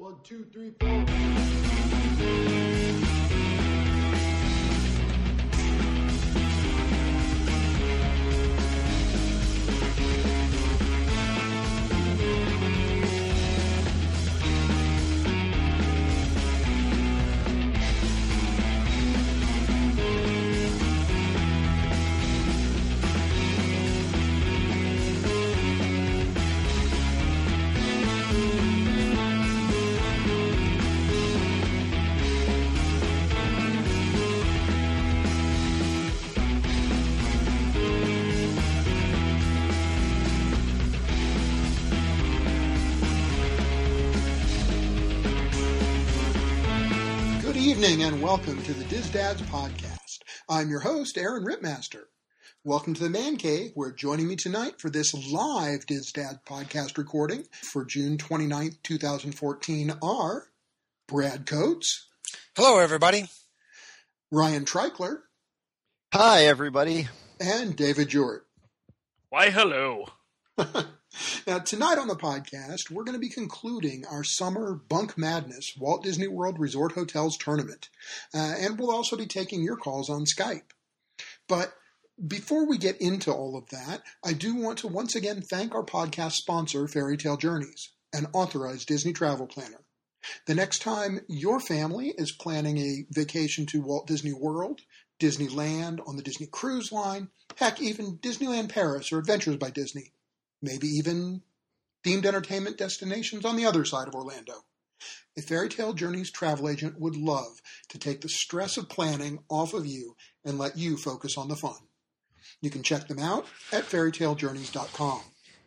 1, 2, 3, 4. Good evening and welcome to the Diz Dads podcast. I'm your host, Aaron Ripmaster. Welcome to the Man Cave, where joining me tonight for this live Diz Dads podcast recording for June 29th, 2014 are Brad Coates. Hello, everybody. Ryan Treichler. Hi, everybody. And David Jort. Why, hello. Now, tonight on the podcast, we're going to be concluding our summer Bunk Madness Walt Disney World Resort Hotels tournament. And we'll also be taking your calls on Skype. But before we get into all of that, I do want to once again thank our podcast sponsor, Fairy Tale Journeys, an authorized Disney travel planner. The next time your family is planning a vacation to Walt Disney World, Disneyland, on the Disney Cruise Line, heck, even Disneyland Paris or Adventures by Disney, maybe even themed entertainment destinations on the other side of Orlando, a Fairy Tale Journeys travel agent would love to take the stress of planning off of you and let you focus on the fun. You can check them out at fairytalejourneys.com.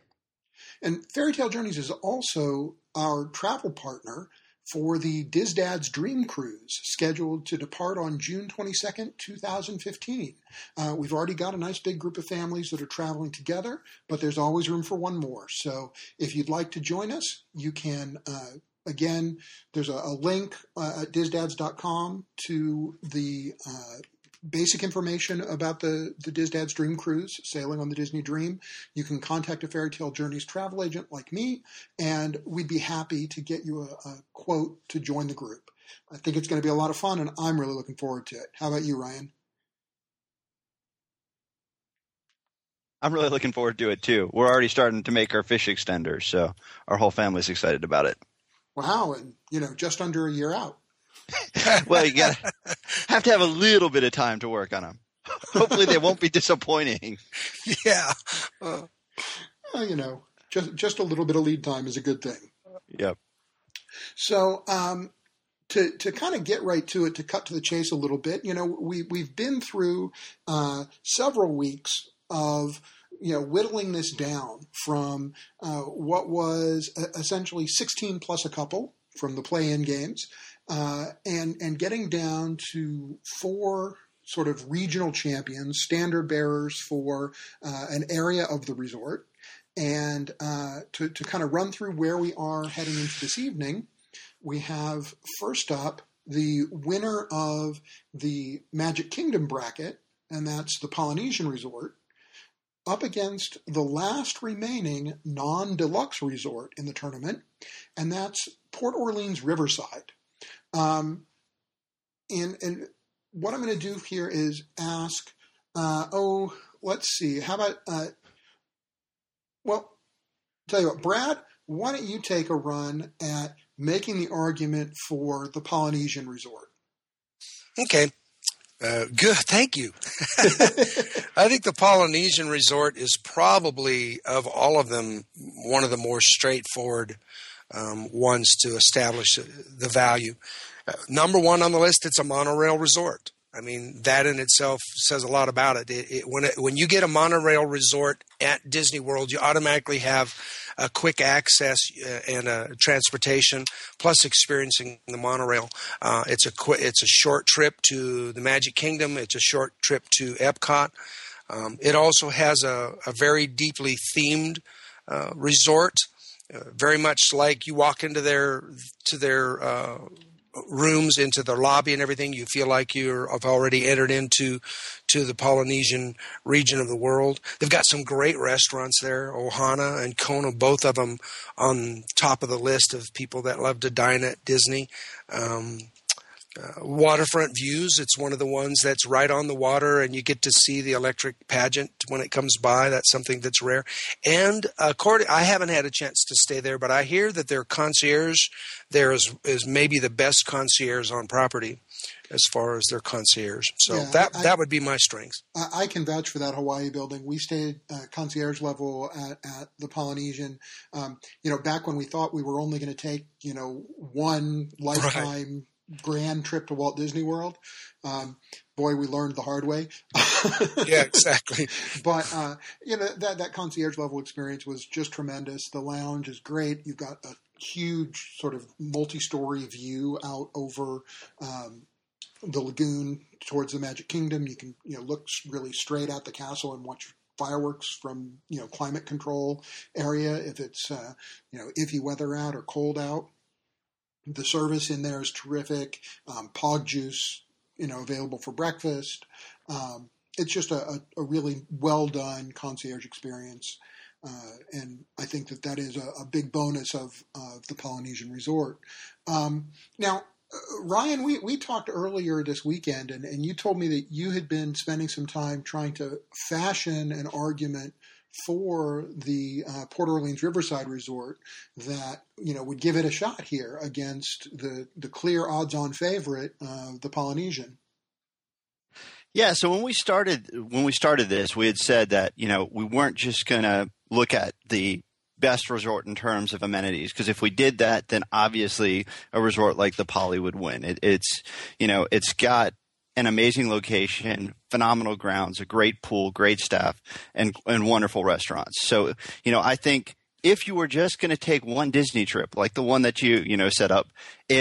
And Fairy Tale Journeys is also our travel partner for the Diz Dads Dream Cruise, scheduled to depart on June 22nd, 2015. We've already got a nice big group of families that are traveling together, but there's always room for one more. So if you'd like to join us, you can, again, there's a link at dizdads.com to the basic information about the Diz Dads Dream Cruise, sailing on the Disney Dream. You can contact a Fairy Tale Journeys travel agent like me, and we'd be happy to get you a quote to join the group. I think it's going to be a lot of fun, and I'm really looking forward to it. How about you, Ryan? I'm really looking forward to it, too. We're already starting to make our fish extenders, so our whole family's excited about it. Wow, and, just under a year out. Well, you have to have a little bit of time to work on them. Hopefully they won't be disappointing. Yeah. Just a little bit of lead time is a good thing. Yep. So to kind of get right to it, to cut to the chase a little bit, we've been through several weeks of whittling this down from what was essentially 16 plus a couple from the play-in games, and getting down to 4 sort of regional champions, standard bearers for an area of the resort. And to kind of run through where we are heading into this evening, we have first up the winner of the Magic Kingdom bracket, and that's the Polynesian Resort, up against the last remaining non-deluxe resort in the tournament, and that's Port Orleans Riverside. And what I'm going to do here is ask, let's see, how about, tell you what, Brad, why don't you take a run at making the argument for the Polynesian Resort? Okay. Good. Thank you. I think the Polynesian Resort is probably, of all of them, one of the more straightforward ones to establish the value. Number one on the list, it's a monorail resort. I mean, that in itself says a lot about it. When you get a monorail resort at Disney World, you automatically have a quick access and transportation, plus experiencing the monorail. It's a short trip to the Magic Kingdom. It's a short trip to Epcot. It also has a very deeply themed resort, very much like you walk into their rooms into the lobby and everything. You feel like have already entered into the Polynesian region of the world. They've got some great restaurants there, Ohana and Kona, both of them on top of the list of people that love to dine at Disney. Waterfront views, it's one of the ones that's right on the water, and you get to see the electric pageant when it comes by. That's something that's rare. And I haven't had a chance to stay there, but I hear that their concierge there is maybe the best concierge on property as far as their concierge. So yeah, that would be my strengths. I can vouch for that Hawaii building. We stayed concierge level at the Polynesian. Back when we thought we were only going to take, one lifetime grand trip to Walt Disney World. Boy, we learned the hard way. Yeah, exactly. But, that concierge level experience was just tremendous. The lounge is great. You've got a huge sort of multi-story view out over the lagoon towards the Magic Kingdom. You can, look really straight at the castle and watch fireworks from, climate control area if it's, iffy weather out or cold out. The service in there is terrific. Pog juice, available for breakfast. It's just a really well done concierge experience. And I think that is a big bonus of the Polynesian Resort. Now, Ryan, we talked earlier this weekend, and you told me that you had been spending some time trying to fashion an argument for the Port Orleans Riverside Resort that would give it a shot here against the clear odds-on favorite, the Polynesian. Yeah, so when we started this, we had said that we weren't just going to look at the best resort in terms of amenities, because if we did that, then obviously a resort like the Poly would win. It's got an amazing location, phenomenal grounds, a great pool, great staff, and wonderful restaurants. So, I think if you were just going to take one Disney trip, like the one that you set up,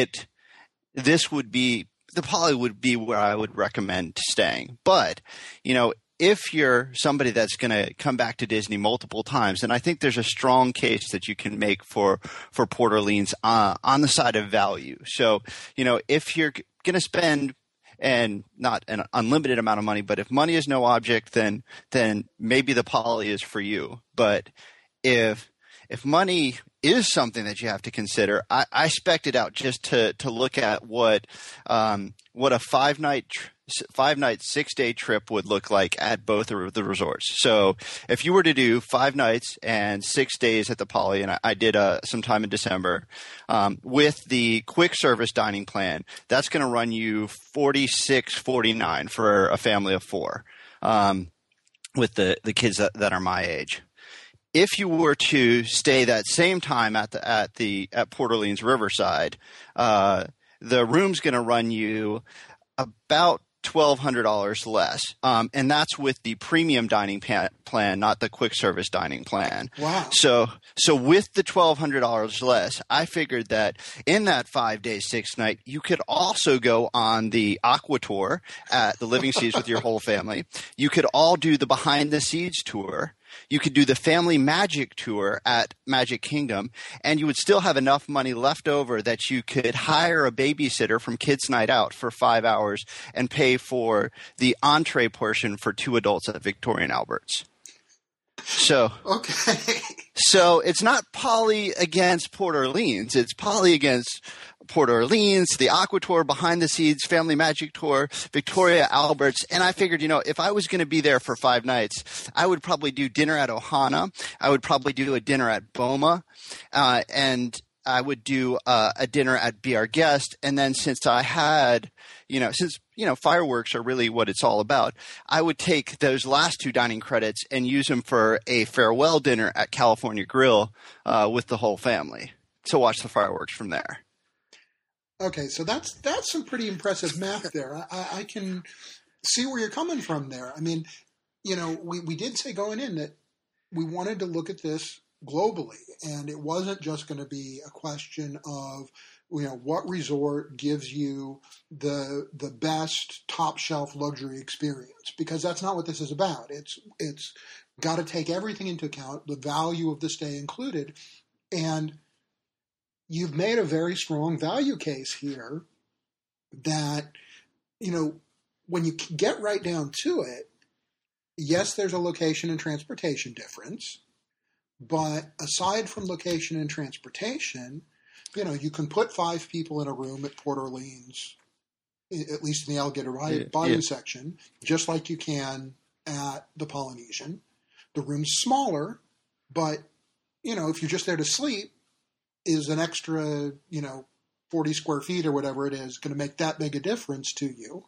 the Poly would be where I would recommend staying. But, if you're somebody that's going to come back to Disney multiple times, then I think there's a strong case that you can make for Port Orleans on the side of value. So, if you're going to spend and not an unlimited amount of money, but if money is no object, then maybe the Poly is for you. But if money is something that you have to consider, I spec'd it out just to look at what a 5-night 6-day trip would look like at both of the resorts. So if you were to do 5 nights and 6 days at the Poly, and I did some time in December, with the quick service dining plan, that's going to run you $46.49 for a family of 4, with the kids that are my age. If you were to stay that same time at Port Orleans Riverside, the room's going to run you about $1,200 less, and that's with the premium dining plan, not the quick service dining plan. Wow! So with the $1,200 less, I figured that in that 5-day 6-night, you could also go on the Aqua Tour at the Living Seas with your whole family. You could all do the Behind the Seas tour. You could do the Family Magic Tour at Magic Kingdom, and you would still have enough money left over that you could hire a babysitter from Kids Night Out for 5 hours and pay for the entree portion for 2 adults at Victoria and Albert's. So, okay. So it's not Poly against Port Orleans. It's Poly against Port Orleans, the Aqua Tour, Behind the Seas, Family Magic Tour, Victoria, Albert's. And I figured, if I was going to be there for 5 nights, I would probably do dinner at Ohana. I would probably do a dinner at Boma. And I would do a dinner at Be Our Guest. And then since I had, fireworks are really what it's all about, I would take those last 2 dining credits and use them for a farewell dinner at California Grill with the whole family to watch the fireworks from there. Okay, so that's some pretty impressive math there. I can see where you're coming from there. I mean, we did say going in that we wanted to look at this globally, and it wasn't just going to be a question of, what resort gives you the best top shelf luxury experience, because that's not what this is about. It's got to take everything into account, the value of the stay included, and you've made a very strong value case here that, when you get right down to it, yes, there's a location and transportation difference, but aside from location and transportation, you can put 5 people in a room at Port Orleans, at least in the Alligator Bayou section, just like you can at the Polynesian. The room's smaller, but, if you're just there to sleep, is an extra, 40 square feet or whatever it is going to make that big a difference to you?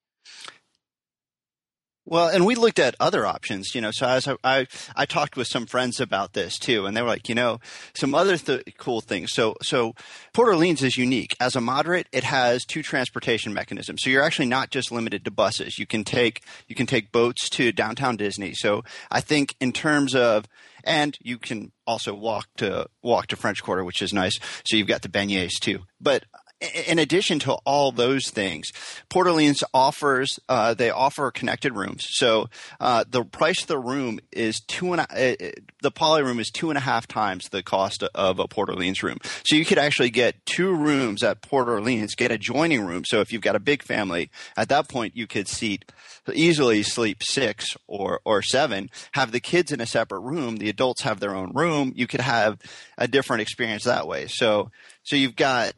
Well, and we looked at other options, so as I talked with some friends about this too, and they were like, some other cool things. So Port Orleans is unique. As a moderate, it has 2 transportation mechanisms. So you're actually not just limited to buses. You can take boats to downtown Disney. So I think in terms of, and you can also walk to French Quarter, which is nice. So you've got the beignets too. But in addition to all those things, Port Orleans offers they offer connected rooms. So the price of the room is the poly room is 2.5 times the cost of a Port Orleans room. So you could actually get 2 rooms at Port Orleans, get adjoining rooms. So if you've got a big family, at that point you could easily sleep 6 or 7. Have the kids in a separate room. The adults have their own room. You could have a different experience that way. So you've got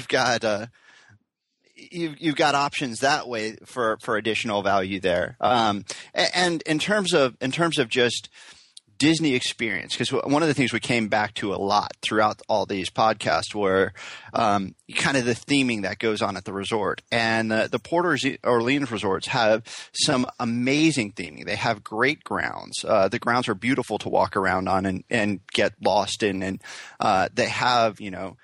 options that way for additional value there. And in terms of just Disney experience, because one of the things we came back to a lot throughout all these podcasts were kind of the theming that goes on at the resort. And the Port Orleans resorts have some amazing theming. They have great grounds. The grounds are beautiful to walk around on and get lost in. And they have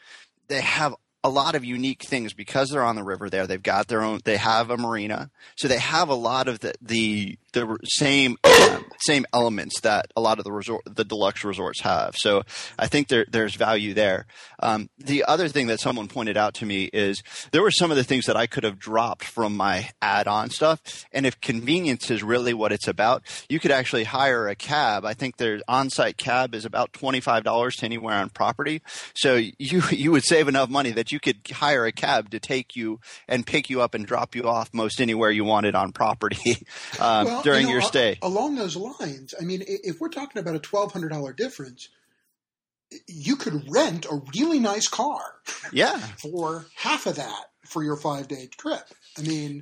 a lot of unique things because they're on the river there. They've got their own – they have a marina. So they have a lot of the same elements that a lot of the deluxe resorts have. So I think there's value there. The other thing that someone pointed out to me is there were some of the things that I could have dropped from my add-on stuff. And if convenience is really what it's about, you could actually hire a cab. I think their on-site cab is about $25 to anywhere on property. So you would save enough money that you could hire a cab to take you and pick you up and drop you off most anywhere you wanted on property during your stay. Along those lines, I mean, if we're talking about a $1,200 difference, you could rent a really nice car for half of that for your 5-day trip. I mean,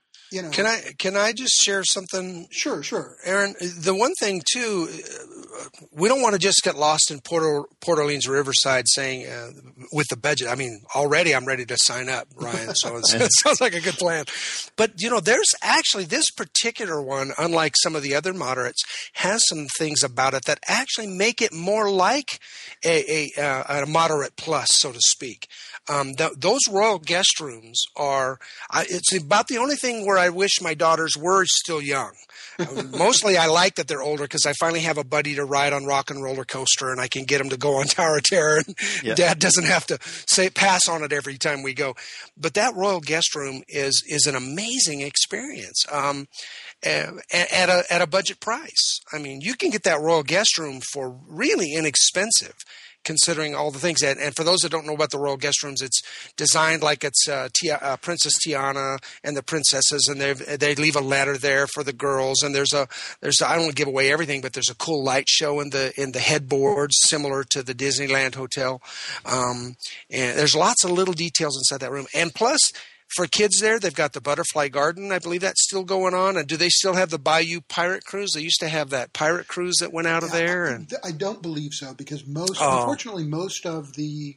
Can I just share something? Sure. Aaron, the one thing too, we don't want to just get lost in Port Orleans Riverside saying with the budget. I mean, already I'm ready to sign up, Ryan. So it sounds like a good plan. But there's actually this particular one, unlike some of the other moderates, has some things about it that actually make it more like a moderate plus, so to speak. Those royal guest rooms are it's about the only thing where I wish my daughters were still young. Mostly I like that they're older because I finally have a buddy to ride on Rock and Roller Coaster and I can get them to go on Tower of Terror and Dad doesn't have to pass on it every time we go. But that royal guest room is an amazing experience at a budget price. I mean, you can get that royal guest room for really inexpensive, considering all the things. And for those that don't know about the royal guest rooms, it's designed like it's Princess Tiana and the princesses, and they leave a letter there for the girls. And there's I don't want to give away everything, but there's a cool light show in the headboards, similar to the Disneyland Hotel. And there's lots of little details inside that room. And plus, for kids there, they've got the Butterfly Garden. I believe that's still going on. And do they still have the Bayou Pirate Cruise? They used to have that pirate cruise that went out of there. And I don't believe so because unfortunately, most of the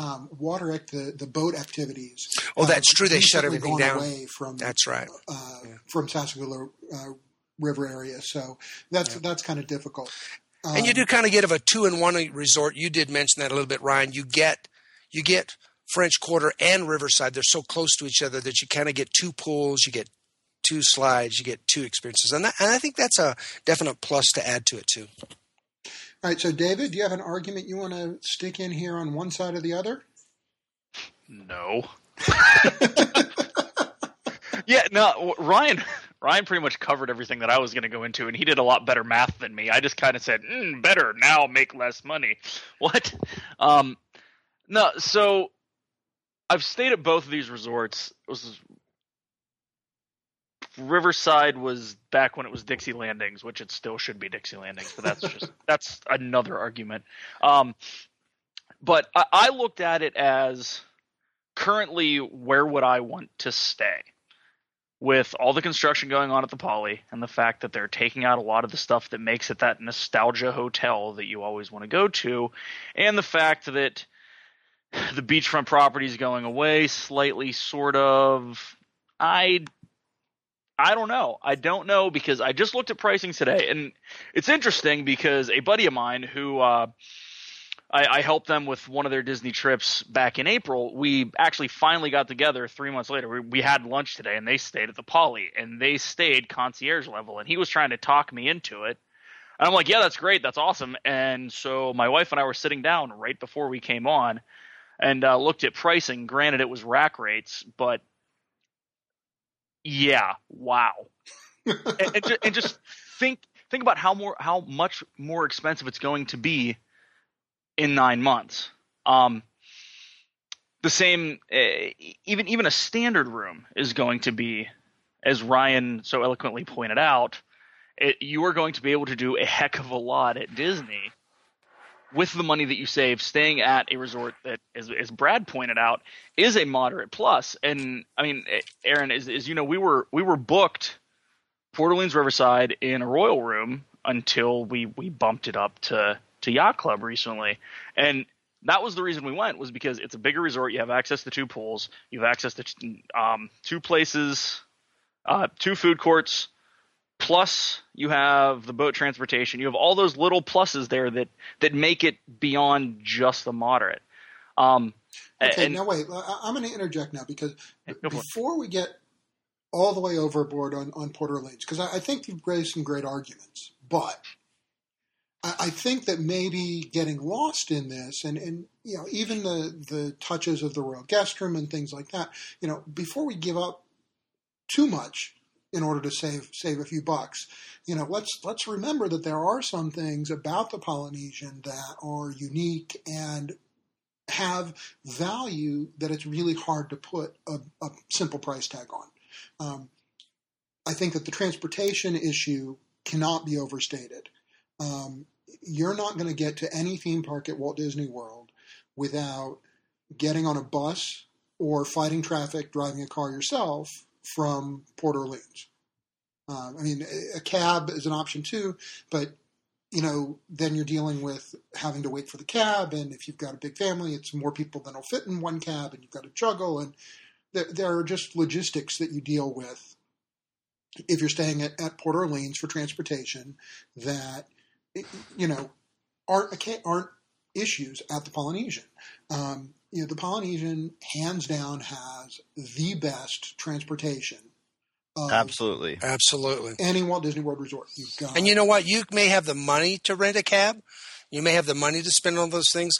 the boat activities. Oh, that's true. They shut everything down. Away from, that's right. From Sassagoula River area. So that's kind of difficult. And you do kind of get of a 2-in-1 resort. You did mention that a little bit, Ryan. You get French Quarter and Riverside. They're so close to each other that you kind of get 2 pools, you get 2 slides, you get 2 experiences. And I think that's a definite plus to add to it too. All right. So David, do you have an argument you want to stick in here on one side or the other? No. Ryan pretty much covered everything that I was going to go into, and he did a lot better math than me. I just kind of said, better, now make less money. What? No, so I've stayed at both of these resorts. Riverside was back when it was Dixie Landings, which it still should be Dixie Landings, but that's another argument. But I looked at it as currently where would I want to stay with all the construction going on at the Poly and the fact that they're taking out a lot of the stuff that makes it that nostalgia hotel that you always want to go to, and the fact that the beachfront property is going away slightly, sort of. I don't know. I don't know because I just looked at pricing today, and it's interesting because a buddy of mine who I helped them with one of their Disney trips back in April. We actually finally got together 3 months later. We had lunch today, and they stayed at the Poly, and they stayed concierge level, and he was trying to talk me into it. And I'm like, yeah, that's great. That's awesome. And so my wife and I were sitting down right before we came on and looked at pricing. Granted, it was rack rates, but yeah, wow. and just think about how much more expensive it's going to be in 9 months. The same, even a standard room is going to be, as Ryan so eloquently pointed out, you are going to be able to do a heck of a lot at Disney with the money that you save staying at a resort that, as Brad pointed out, is a moderate plus. And I mean, Aaron, as you know, we were booked Port Orleans Riverside in a Royal room until we bumped it up to Yacht Club recently. And that was the reason we went, was because it's a bigger resort. You have access to 2 pools. You have access to 2 places, 2 food courts, plus you have the boat transportation. You have all those little pluses there that make it beyond just the moderate. Okay, now wait. I'm going to interject now because before we get all the way overboard on Port Orleans, because I think you've raised some great arguments, but I think that maybe getting lost in this and you know, even the touches of the Royal Guest Room and things like that, you know, before we give up too much in order to save a few bucks, you know, let's remember that there are some things about the Polynesian that are unique and have value that it's really hard to put a simple price tag on. I think that the transportation issue cannot be overstated. You're not going to get to any theme park at Walt Disney World without getting on a bus or fighting traffic, driving a car yourself from Port Orleans. I mean, a cab is an option too, but you know, then you're dealing with having to wait for the cab, and if you've got a big family, it's more people than will fit in one cab, and you've got to juggle, and there are just logistics that you deal with if you're staying at Port Orleans for transportation that, you know, aren't issues at the Polynesian. You know, the Polynesian hands down has the best transportation. Absolutely. Any Walt Disney World resort you've got. And you know what? You may have the money to rent a cab. You may have the money to spend on those things.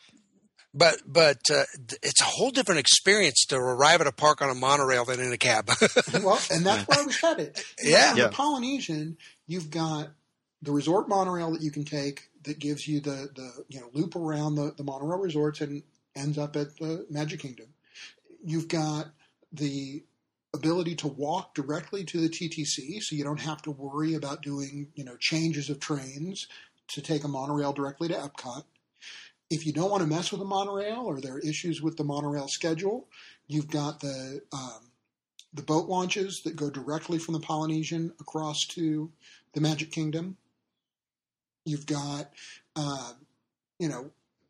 But it's a whole different experience to arrive at a park on a monorail than in a cab. Well, and that's where I was headed. Yeah. In the Polynesian, you've got the resort monorail that you can take that gives you the you know, loop around the monorail resorts and ends up at the Magic Kingdom. You've got the ability to walk directly to the TTC, so you don't have to worry about doing, you know, changes of trains to take a monorail directly to Epcot. If you don't want to mess with the monorail or there are issues with the monorail schedule, you've got the boat launches that go directly from the Polynesian across to the Magic Kingdom. You've got, you know,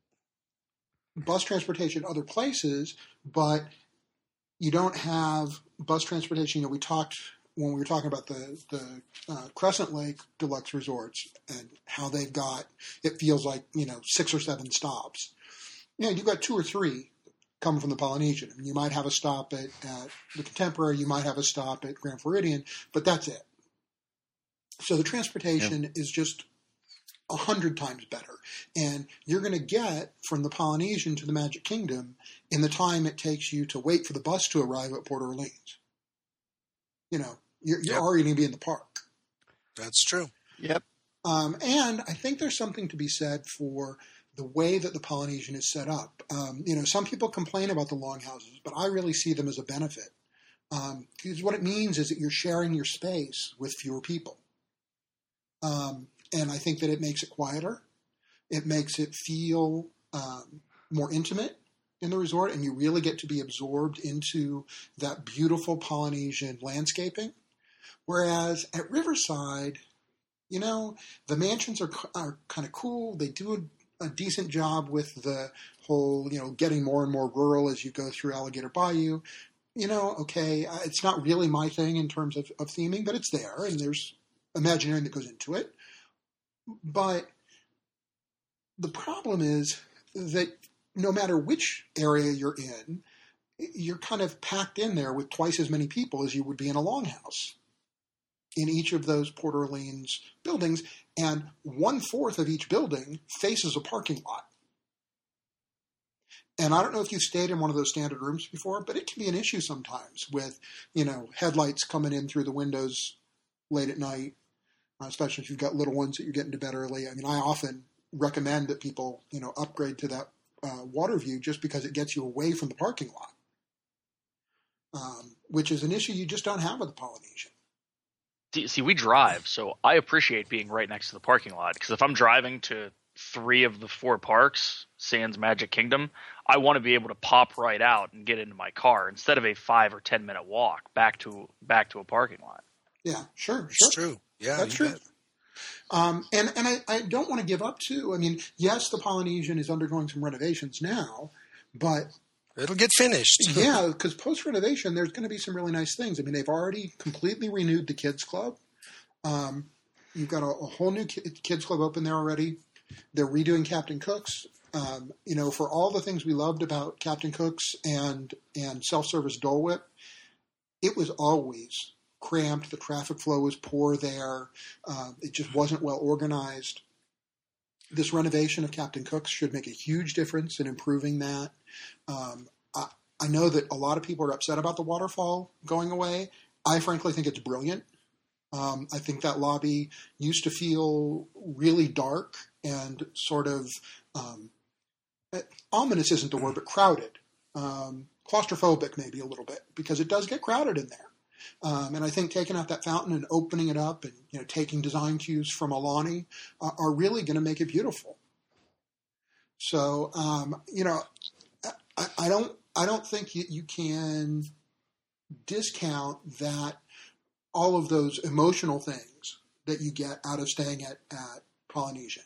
bus transportation other places, but you don't have bus transportation. You know, we talked when we were talking about the Crescent Lake Deluxe Resorts and how they've got, it feels like, you know, 6 or 7 stops. You know, you've got 2 or 3 coming from the Polynesian. I mean, you might have a stop at the Contemporary, you might have a stop at Grand Floridian, but that's it. So the transportation is just 100 times better. And you're going to get from the Polynesian to the Magic Kingdom in the time it takes you to wait for the bus to arrive at Port Orleans. You know, you're already going to be in the park. That's true. Yep. And I think there's something to be said for the way that the Polynesian is set up. Some people complain about the longhouses, but I really see them as a benefit. Because what it means is that you're sharing your space with fewer people. And I think that it makes it quieter. It makes it feel more intimate in the resort, and you really get to be absorbed into that beautiful Polynesian landscaping. Whereas at Riverside, the mansions are kind of cool. They do a decent job with the whole, getting more and more rural as you go through Alligator Bayou. It's not really my thing in terms of theming, but it's there, and there's Imagineering that goes into it. But the problem is that no matter which area you're in, you're kind of packed in there with twice as many people as you would be in a longhouse in each of those Port Orleans buildings, and 1/4 of each building faces a parking lot. And I don't know if you've stayed in one of those standard rooms before, but it can be an issue sometimes with, headlights coming in through the windows late at night, especially if you've got little ones that you're getting to bed early. I mean, I often recommend that people, upgrade to that water view just because it gets you away from the parking lot, which is an issue you just don't have with the Polynesian. See, we drive, so I appreciate being right next to the parking lot, because if I'm driving to 3 of the 4 parks, sans Magic Kingdom, I want to be able to pop right out and get into my car instead of a 5 or 10 minute walk back to a parking lot. Yeah, sure. It's true. Yeah, that's true. And I don't want to give up too. I mean, yes, the Polynesian is undergoing some renovations now, but it'll get finished. Yeah, because post-renovation, there's going to be some really nice things. I mean, they've already completely renewed the Kids Club. You've got a whole new Kids Club open there already. They're redoing Captain Cook's. For all the things we loved about Captain Cook's and self-service Dole Whip, it was always cramped. The traffic flow was poor there. It just wasn't well organized. This renovation of Captain Cook's should make a huge difference in improving that. I know that a lot of people are upset about the waterfall going away. I frankly think it's brilliant. I think that lobby used to feel really dark and sort of ominous isn't the word, but crowded. Claustrophobic maybe a little bit, because it does get crowded in there. And I think taking out that fountain and opening it up and taking design cues from Alani are really going to make it beautiful. So I don't think you can discount that all of those emotional things that you get out of staying at Polynesian.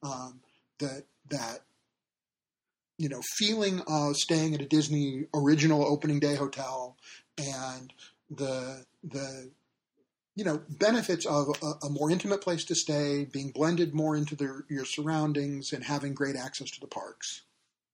That feeling of staying at a Disney original opening day hotel, and the benefits of a more intimate place to stay, being blended more into your surroundings, and having great access to the parks.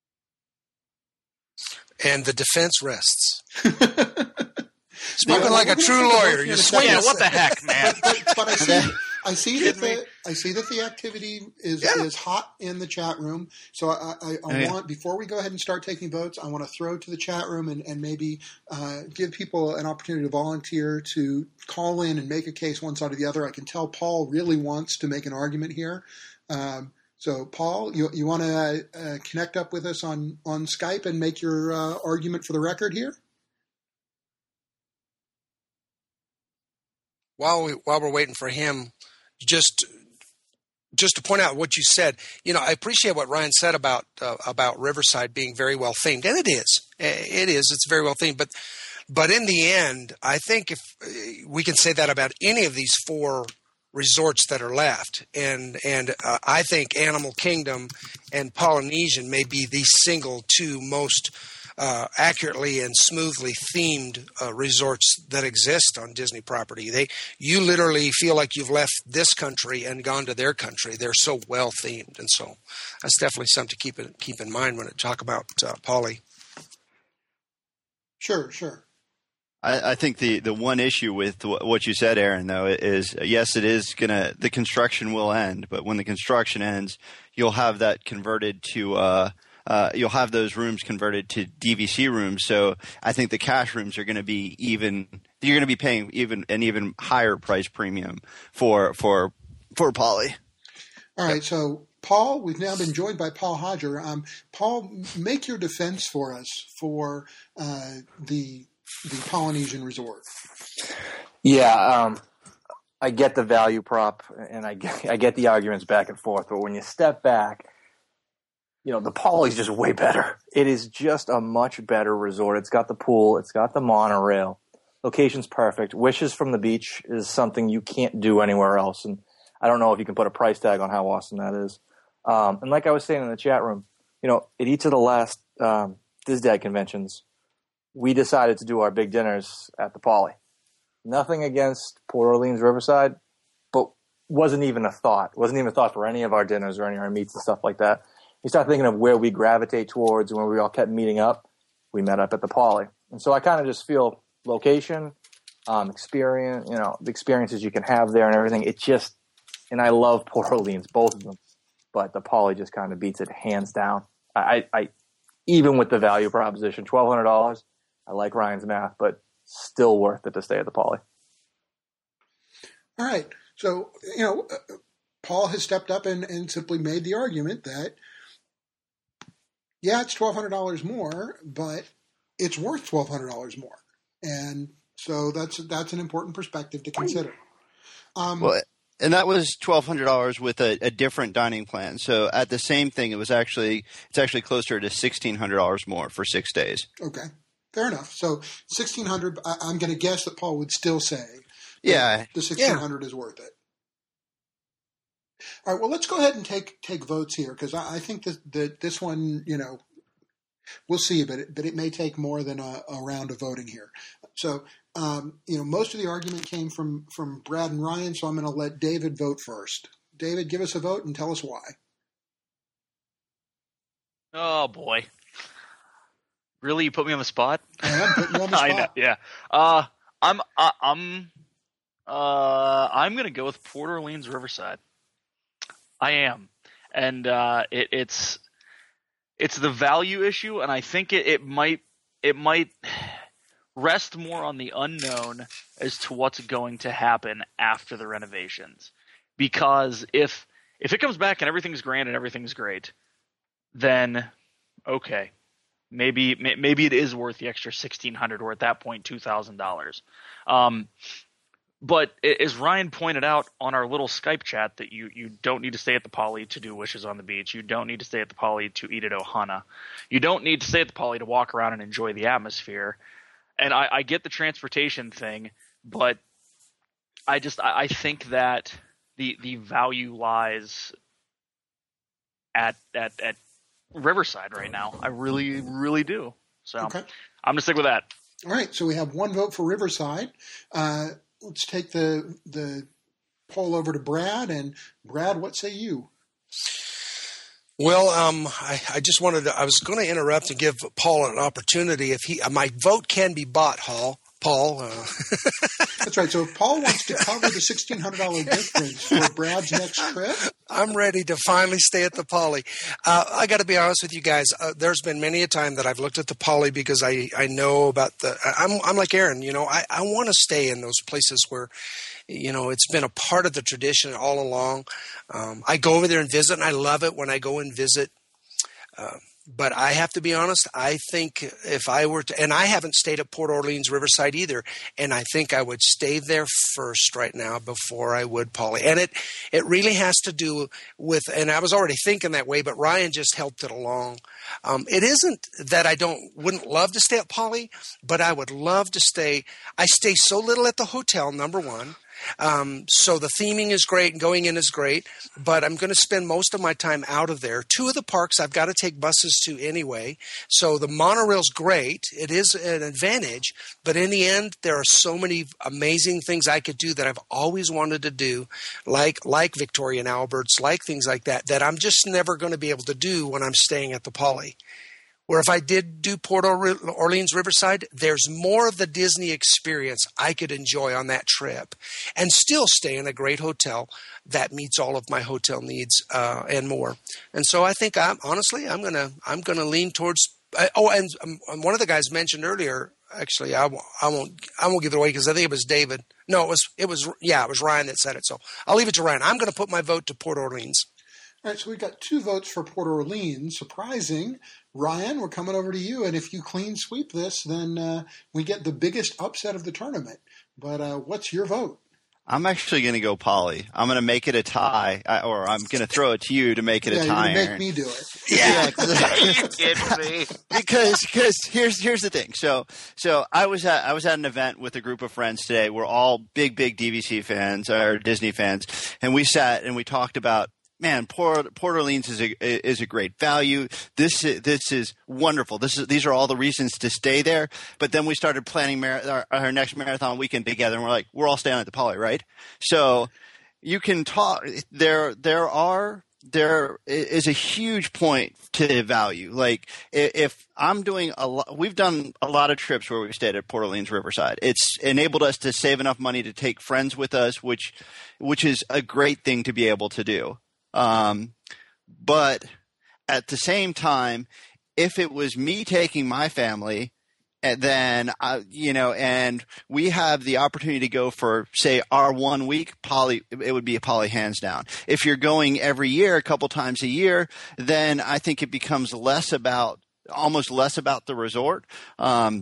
And the defense rests. Spoken like a true lawyer. You swing it. What the heck, man? But I see that the activity is hot in the chat room. So I want, before we go ahead and start taking votes, I want to throw to the chat room and maybe give people an opportunity to volunteer to call in and make a case one side or the other. I can tell Paul really wants to make an argument here. So Paul, you want to connect up with us on Skype and make your argument for the record here? While we're waiting for him, just to point out what you said, I appreciate what Ryan said about Riverside being very well themed, and it is. It's very well themed. But in the end, I think if we can say that about any of these 4 resorts that are left, and I think Animal Kingdom and Polynesian may be the single 2 most accurately and smoothly themed resorts that exist on Disney property. You literally feel like you've left this country and gone to their country. They're so well themed, and so that's definitely something to keep in mind when I talk about Poly. Sure. I think the one issue with what you said, Aaron, though, is yes, it is the construction will end, but when the construction ends, you'll have that converted to you'll have those rooms converted to DVC rooms. So I think the cash rooms are going to be you're going to be paying an even higher price premium for Poly. All right. So Paul, we've now been joined by Paul Hodger. Paul, make your defense for us for the Polynesian Resort. Yeah, I get the value prop, and I get the arguments back and forth. But when you step back, the Poly's just way better. It is just a much better resort. It's got the pool. It's got the monorail. Location's perfect. Wishes from the beach is something you can't do anywhere else. And I don't know if you can put a price tag on how awesome that is. And like I was saying in the chat room, at each of the last DisDad conventions, we decided to do our big dinners at the Poly. Nothing against Port Orleans Riverside, but wasn't even a thought. Wasn't even a thought for any of our dinners or any of our meets and stuff like that. You start thinking of where we gravitate towards and where we all kept meeting up. We met up at the Poly. And so I kind of just feel location, experience, the experiences you can have there and everything. And I love Port Orleans, both of them. But the Poly just kind of beats it hands down. I even with the value proposition, $1,200, I like Ryan's math, but still worth it to stay at the Poly. All right. So, Paul has stepped up and simply made the argument that, yeah, it's $1,200 more, but it's worth $1,200 more. And so that's an important perspective to consider. And that was $1,200 with a different dining plan. So at the same thing, it's actually closer to $1,600 more for 6 days. Okay, fair enough. So $1,600. I'm going to guess that Paul would still say, the $1,600 is worth it. All right. Well, let's go ahead and take votes here because I think that this one, we'll see, but it may take more than a round of voting here. So. Most of the argument came from Brad and Ryan, so I'm going to let David vote first. David, give us a vote and tell us why. Oh boy, really? You put me on the spot? I am putting you on the spot. I know. Yeah. I'm going to go with Port Orleans Riverside. I am, and it's the value issue, and I think it might rest more on the unknown as to what's going to happen after the renovations. Because if it comes back and everything's grand and everything's great, then okay, maybe it is worth the extra $1,600 or at that point $2,000. But as Ryan pointed out on our little Skype chat, that you don't need to stay at the Poly to do Wishes on the Beach. You don't need to stay at the Poly to eat at Ohana. You don't need to stay at the Poly to walk around and enjoy the atmosphere. And I get the transportation thing, but I think that the value lies at Riverside right now. I really, really do. So okay. I'm gonna stick with that. All right. So we have one vote for Riverside. Let's take the poll over to Brad. And Brad, what say you? Well, I just I was going to interrupt and give Paul an opportunity. My vote can be bought, Paul. That's right. So if Paul wants to cover the $1,600 difference for Brad's next trip, I'm ready to finally stay at the Poly. I got to be honest with you guys. There's been many a time that I've looked at the Poly because I know about I'm like Aaron. I want to stay in those places where, it's been a part of the tradition all along. I go over there and visit, and I love it when I go and visit. But I have to be honest, I think if I were to – and I haven't stayed at Port Orleans Riverside either, and I think I would stay there first right now before I would Poly. And it really has to do with – and I was already thinking that way, but Ryan just helped it along. It isn't that I wouldn't love to stay at Poly, but I would love to stay – I stay so little at the hotel, number one. So the theming is great and going in is great, but I'm going to spend most of my time out of there. 2 of the parks I've got to take buses to anyway. So the monorail's great. It is an advantage, but in the end, there are so many amazing things I could do that I've always wanted to do, like Victoria and Albert's, like things like that I'm just never going to be able to do when I'm staying at the Poly. Where if I did do Port Orleans Riverside, there's more of the Disney experience I could enjoy on that trip and still stay in a great hotel that meets all of my hotel needs and more. And so I think I'm gonna lean towards. And one of the guys mentioned earlier. Actually, I won't give it away because I think it was David. No, it was Ryan that said it. So I'll leave it to Ryan. I'm going to put my vote to Port Orleans. All right, so we've got 2 votes for Port Orleans. Surprising. Ryan, we're coming over to you, and if you clean sweep this, then we get the biggest upset of the tournament. But what's your vote? I'm actually going to go Poly. I'm going to make it a tie, or I'm going to throw it to you to make it a tie. You're going to make me do it. Yeah, Are you kidding me? because here's the thing. So I was at an event with a group of friends today. We're all big DVC fans or Disney fans, and we sat and we talked about, man, Port Orleans is a great value. This is wonderful. These are all the reasons to stay there. But then we started planning our next marathon weekend together, and we're like, we're all staying at the Poly, right? So you can talk. There is a huge point to value. Like if I'm doing we've done a lot of trips where we've stayed at Port Orleans Riverside. It's enabled us to save enough money to take friends with us, which is a great thing to be able to do. But at the same time, if it was me taking my family, and then, and we have the opportunity to go for, say, our 1 week, Poly, it would be a Poly hands down. If you're going every year, a couple times a year, then I think it becomes almost less about the resort. And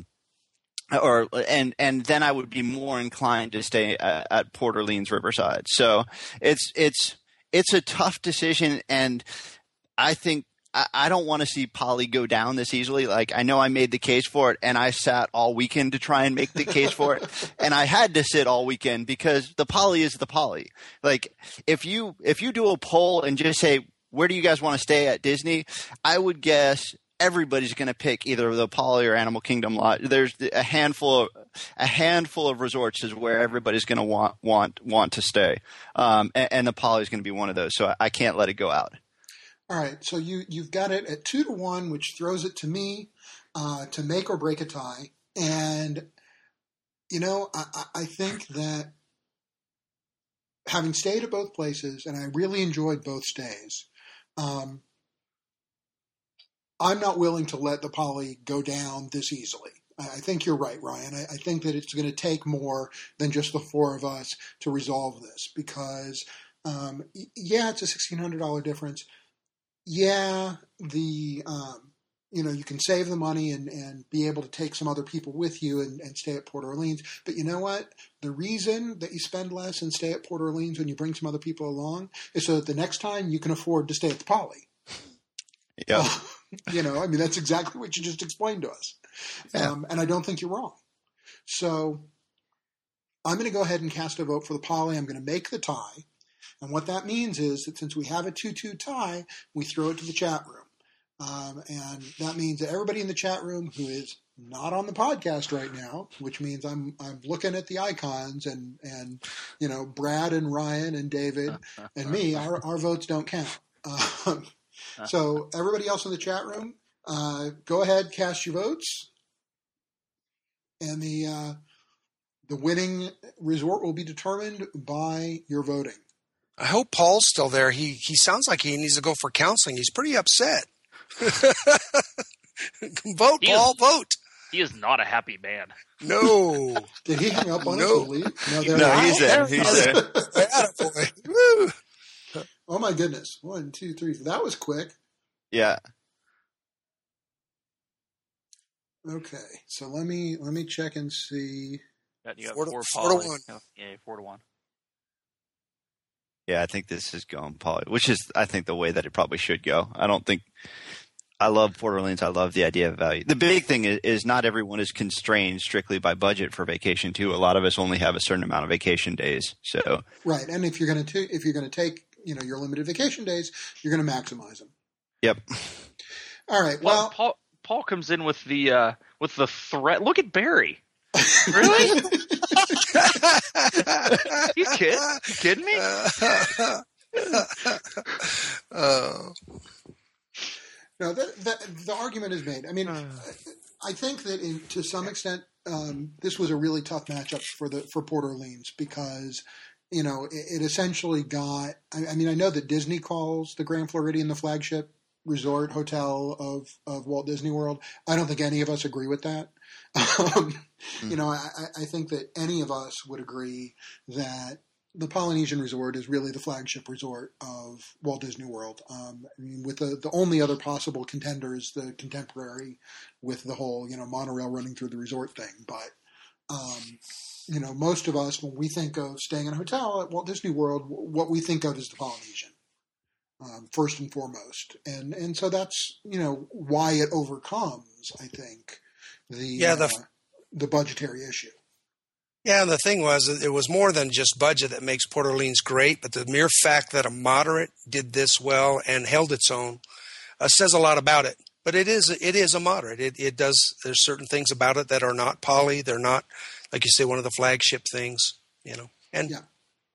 then I would be more inclined to stay at Port Orleans Riverside. So it's a tough decision, and I think I don't want to see Poly go down this easily. Like, I know I made the case for it, and I sat all weekend to try and make the case for it, and I had to sit all weekend because the Poly is the Poly. Like, if you do a poll and just say, where do you guys want to stay at Disney, I would guess everybody's going to pick either the Poly or Animal Kingdom Lodge. There's a handful of resorts is where everybody's going to want to stay, and the Poly is going to be one of those. So I can't let it go out. All right, so you've got it at 2-1, which throws it to me to make or break a tie. And I think that having stayed at both places, and I really enjoyed both stays. I'm not willing to let the Poly go down this easily. I think you're right, Ryan. I think that it's going to take more than just the 4 of us to resolve this because, it's a $1,600 difference. Yeah, you can save the money and be able to take some other people with you and stay at Port Orleans. But you know what? The reason that you spend less and stay at Port Orleans when you bring some other people along is so that the next time you can afford to stay at the Poly. Yeah. That's exactly what you just explained to us. Yeah. And I don't think you're wrong. So I'm going to go ahead and cast a vote for the Poly. I'm going to make the tie. And what that means is that since we have a 2-2 tie, we throw it to the chat room. And that means that everybody in the chat room who is not on the podcast right now, which means I'm looking at the icons and Brad and Ryan and David and me, our votes don't count. So everybody else in the chat room, go ahead, cast your votes. And the winning resort will be determined by your voting. I hope Paul's still there. He sounds like he needs to go for counseling. He's pretty upset. Vote, Paul, vote. He is not a happy man. No. Did he hang up on us and leave? No, he's there. He's there. Attaboy. Woo. Oh my goodness. 1, 2, 3. That was quick. Yeah. Okay. So let me check and see. You got 4 4 to 1. Yeah, 4-1. Yeah, I think this is going Poly, which is, I think, the way that it probably should go. I love Port Orleans. I love the idea of value. The big thing is not everyone is constrained strictly by budget for vacation too. A lot of us only have a certain amount of vacation days. So right, and if you're going to take your limited vacation days, you're going to maximize them. Yep. All right. Well, Paul comes in with the threat. Look at Barry. Really? You kidding me? No, the argument is made. I mean, I think that to some extent, this was a really tough matchup for Port Orleans because it essentially got. I mean, I know that Disney calls the Grand Floridian the flagship resort hotel of Walt Disney World. I don't think any of us agree with that. I think that any of us would agree that the Polynesian Resort is really the flagship resort of Walt Disney World. I mean, with the only other possible contender is the Contemporary, with the whole monorail running through the resort thing. But most of us, when we think of staying in a hotel at Walt Disney World, what we think of is the Polynesian, first and foremost, and so that's why it overcomes, I think, the budgetary issue. Yeah, and the thing was, it was more than just budget that makes Port Orleans great, but the mere fact that a moderate did this well and held its own says a lot about it. But it is a moderate. It does. There's certain things about it that are not Poly. They're not, like you say, one of the flagship things. And yeah.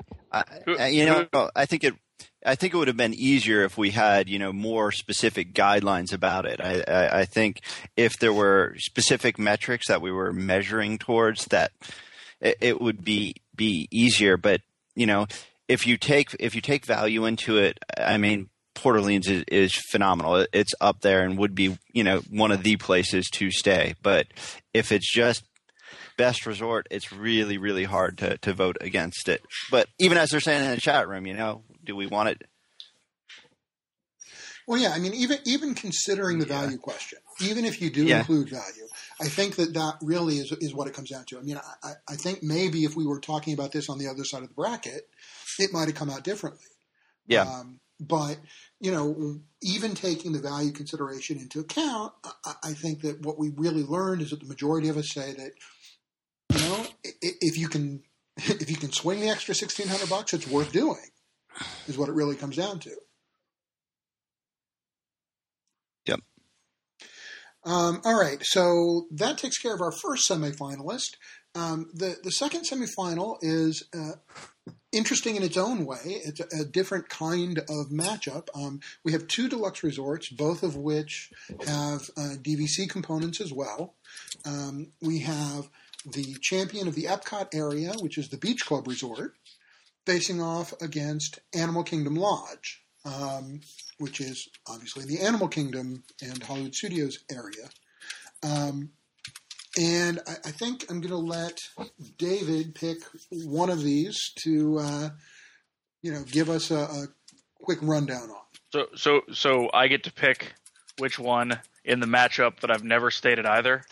I think it would have been easier if we had, more specific guidelines about it. I think if there were specific metrics that we were measuring towards, that it would be easier. But, if you take value into it, I mean, Port Orleans is phenomenal. It's up there and would be, one of the places to stay. But if it's just best resort, it's really, really hard to vote against it. But even as they're saying in the chat room, do we want it? Well, yeah, I mean, even considering the value question, even if you do include value, I think that really is what it comes down to. I mean, I think maybe if we were talking about this on the other side of the bracket, it might have come out differently. Yeah. But, even taking the value consideration into account, I think that what we really learned is that the majority of us say that, if you can swing the extra $1,600, it's worth doing, is what it really comes down to. Yep. All right, so that takes care of our first semifinalist. The second semifinal is interesting in its own way. It's a different kind of matchup. We have two deluxe resorts, both of which have DVC components as well. We have the champion of the Epcot area, which is the Beach Club Resort, facing off against Animal Kingdom Lodge, which is obviously the Animal Kingdom and Hollywood Studios area. And I think I'm going to let David pick one of these to, give us a quick rundown on. So I get to pick which one in the matchup that I've never stated either.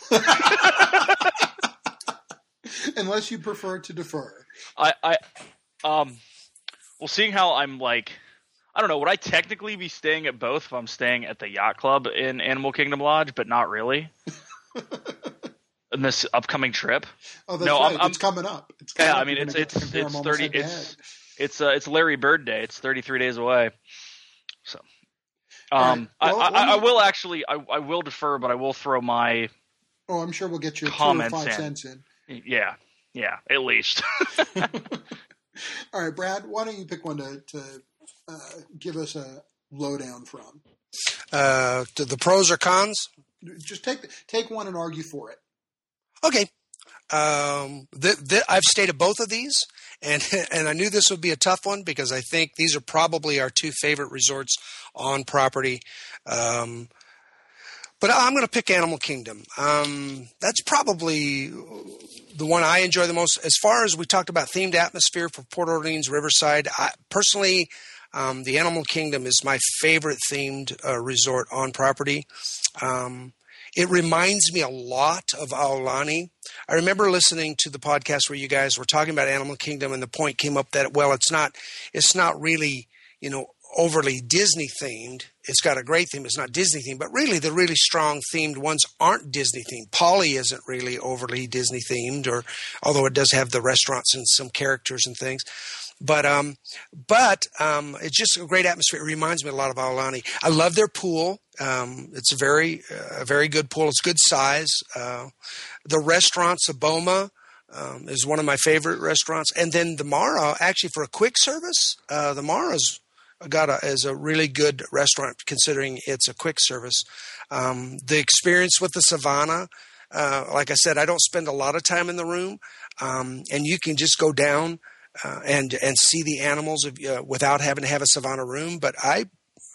Unless you prefer to defer. Well, seeing how I'm I don't know, would I technically be staying at both if I'm staying at the Yacht Club in Animal Kingdom Lodge, but not really? In this upcoming trip? Oh, that's right. It's coming up. I mean, it's 30. It's Larry Bird Day. It's 33 days away. So, right. I will actually, I will defer, but I will throw my. Oh, I'm sure we'll get your 2 or 5 cents in. Yeah, at least. All right, Brad, why don't you pick one to give us a lowdown from? The pros or cons? Just take one and argue for it. Okay. I've stayed at both of these, and I knew this would be a tough one because I think these are probably our 2 favorite resorts on property. But I'm going to pick Animal Kingdom. That's probably the one I enjoy the most. As far as we talked about themed atmosphere for Port Orleans, Riverside, personally, the Animal Kingdom is my favorite themed resort on property. It reminds me a lot of Aulani. I remember listening to the podcast where you guys were talking about Animal Kingdom, and the point came up that, well, it's not really, overly Disney themed. It's got a great theme. It's not Disney themed, but really the really strong themed ones aren't Disney themed. Poly isn't really overly Disney themed, although it does have the restaurants and some characters and things. But it's just a great atmosphere. It reminds me a lot of Aulani. I love their pool. It's a very good pool. It's good size. The restaurant, Saboma, is one of my favorite restaurants. And then the Mara, actually for a quick service, the Mara's is a really good restaurant considering it's a quick service. The experience with the Savannah, like I said, I don't spend a lot of time in the room, and you can just go down and see the animals without having to have a Savannah room. But I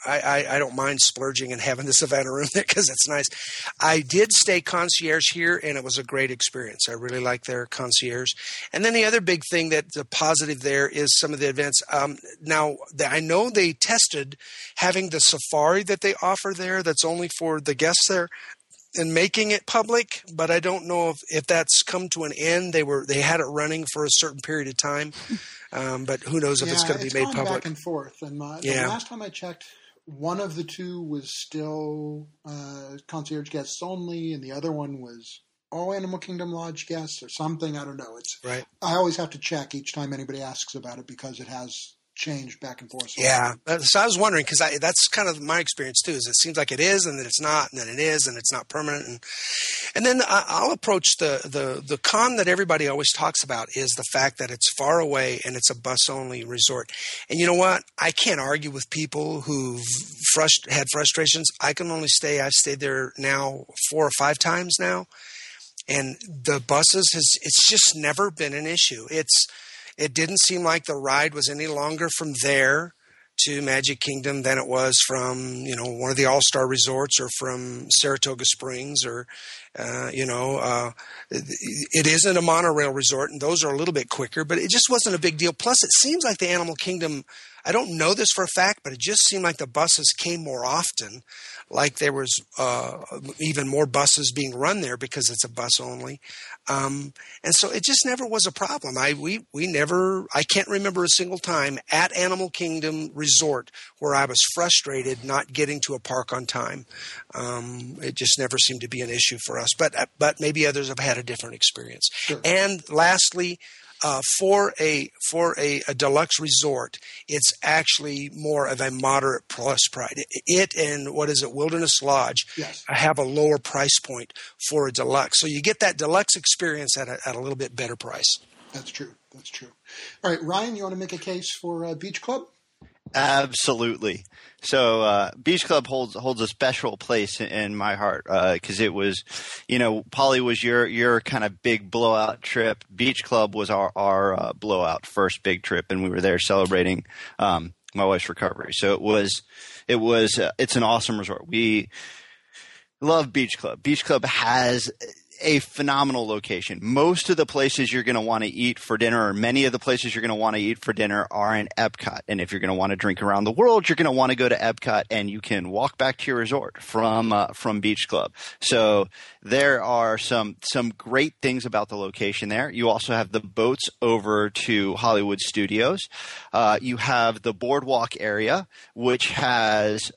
I don't mind splurging and having the Savannah room there because it's nice. I did stay concierge here, and it was a great experience. I really like their concierge. And then the other big thing the positive there is some of the events. Now, I know they tested having the safari that they offer there that's only for the guests there and making it public, but I don't know if that's come to an end. They had it running for a certain period of time, but who knows if it's going to be made public. Back and forth. And the last time I checked, one of the two was still concierge guests only, and the other one was all Animal Kingdom Lodge guests or something. I don't know. Right. I always have to check each time anybody asks about it because it has changed back and forth. Yeah. So I was wondering because that's kind of my experience too. Is it seems like it is, and then it's not, and then it is, and it's not permanent. And then I'll approach the con that everybody always talks about is the fact that it's far away and it's a bus only resort. And you know what? I can't argue with people who've had frustrations. I've stayed there now 4 or 5 times now, and the buses it's just never been an issue. It didn't seem like the ride was any longer from there to Magic Kingdom than it was from, one of the All-Star resorts or from Saratoga Springs or, it isn't a monorail resort, and those are a little bit quicker, but it just wasn't a big deal. Plus, it seems like the Animal Kingdom, I don't know this for a fact, but it just seemed like the buses came more often, like there was even more buses being run there because it's a bus only. And so it just never was a problem. I can't remember a single time at Animal Kingdom Resort where I was frustrated not getting to a park on time. It just never seemed to be an issue for us, but maybe others have had a different experience. Sure. And lastly, for a deluxe resort, it's actually more of a moderate plus price. It and Wilderness Lodge, yes, have a lower price point for a deluxe. So you get that deluxe experience at a little bit better price. That's true. All right, Ryan, you want to make a case for Beach Club? Absolutely. So Beach Club holds a special place in my heart because it was, Polly was your kind of big blowout trip. Beach Club was our blowout first big trip, and we were there celebrating my wife's recovery. So it's an awesome resort. We love Beach Club. Beach Club has a phenomenal location. Most of the places you're going to want to eat for dinner, or many of the places you're going to want to eat for dinner, are in Epcot. And if you're going to want to drink around the world, you're going to want to go to Epcot, and you can walk back to your resort from Beach Club. So there are some great things about the location there. You also have the boats over to Hollywood Studios. You have the boardwalk area, which has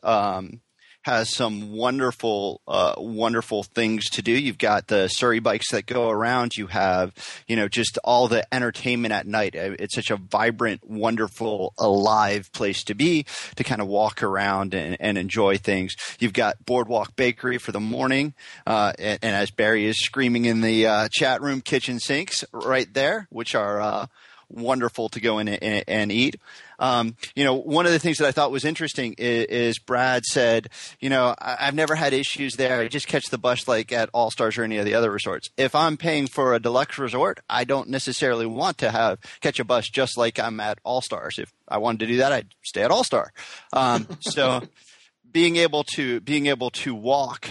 some wonderful things to do. You've got the Surrey bikes that go around. You have, just all the entertainment at night. It's such a vibrant, wonderful, alive place to be, to kind of walk around and enjoy things. You've got Boardwalk Bakery for the morning. And as Barry is screaming in the chat room, kitchen sinks right there, which are wonderful to go in and eat. One of the things that I thought was interesting is Brad said, I've never had issues there. I just catch the bus like at All Stars or any of the other resorts. If I'm paying for a deluxe resort, I don't necessarily want to catch a bus just like I'm at All Stars. If I wanted to do that, I'd stay at All Star. So being able to walk.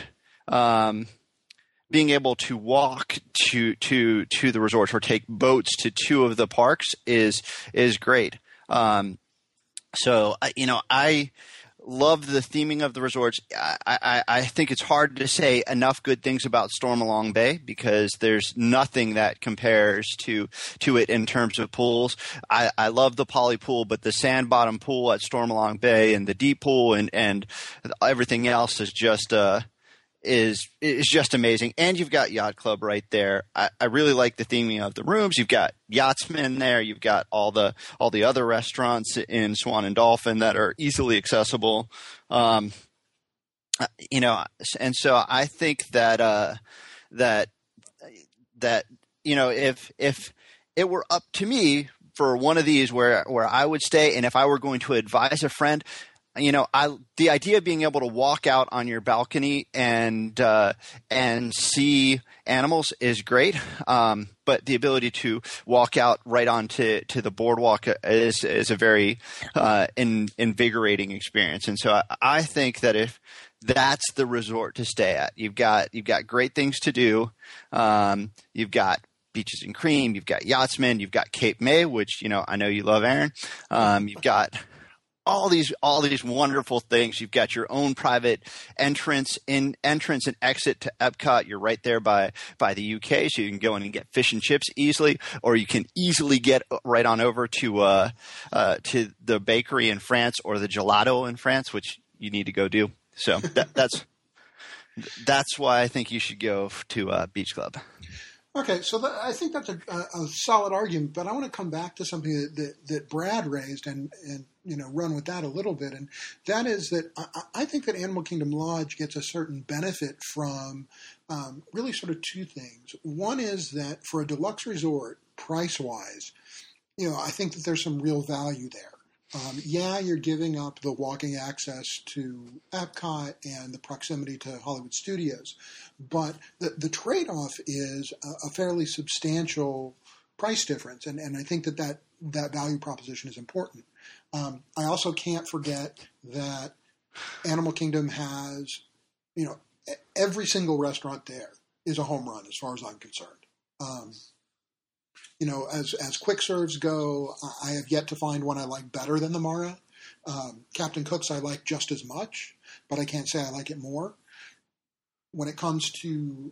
Being able to walk to the resorts or take boats to 2 of the parks is great. So I love the theming of the resorts. I think it's hard to say enough good things about Stormalong Bay because there's nothing that compares to it in terms of pools. I love the Poly pool, but the sand bottom pool at Stormalong Bay and the deep pool and everything else is just is just amazing. And you've got Yacht Club right there. I really like the theming of the rooms. You've got Yachtsman there. You've got all the other restaurants in Swan and Dolphin that are easily accessible. And so I think that if it were up to me for one of these where I would stay, and if I were going to advise a friend, the idea of being able to walk out on your balcony and see animals is great. But the ability to walk out right onto the boardwalk is a very invigorating experience. And so I think that if that's the resort to stay at, you've got great things to do. You've got Beaches and Cream, you've got Yachtsman, you've got Cape May, which I know you love, Aaron. You've got all these wonderful things. You've got your own private entrance and exit to Epcot. You're right there by the UK, so you can go in and get fish and chips easily, or you can easily get right on over to the bakery in France or the gelato in France, which you need to go do. So that's why I think you should go to Beach Club. Okay, so I think that's a solid argument, but I want to come back to something that Brad raised and run with that a little bit, and that is that I think that Animal Kingdom Lodge gets a certain benefit from really sort of two things. One is that for a deluxe resort, price-wise, I think that there's some real value there. You're giving up the walking access to Epcot and the proximity to Hollywood Studios, but the trade-off is a fairly substantial price difference, and I think that value proposition is important. I also can't forget that Animal Kingdom has, every single restaurant there is a home run as far as I'm concerned. As quick serves go, I have yet to find one I like better than the Mara. Captain Cook's I like just as much, but I can't say I like it more. When it comes to,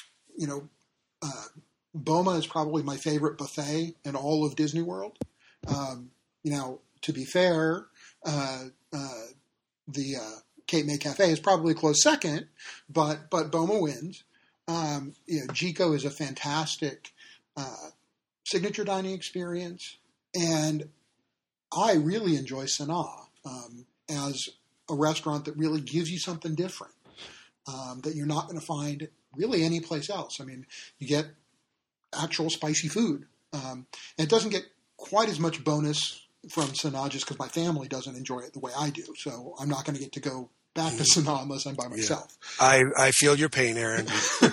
Boma is probably my favorite buffet in all of Disney World. To be fair, the Cape May Cafe is probably a close second, but Boma wins. Jiko is a fantastic signature dining experience, and I really enjoy Sanaa as a restaurant that really gives you something different that you're not going to find really anyplace else. I mean, you get actual spicy food. And it doesn't get quite as much bonus from Sanaa just because my family doesn't enjoy it the way I do, so I'm not going to get to go back to Sanaa unless I'm by myself. Yeah. I feel your pain, Aaron.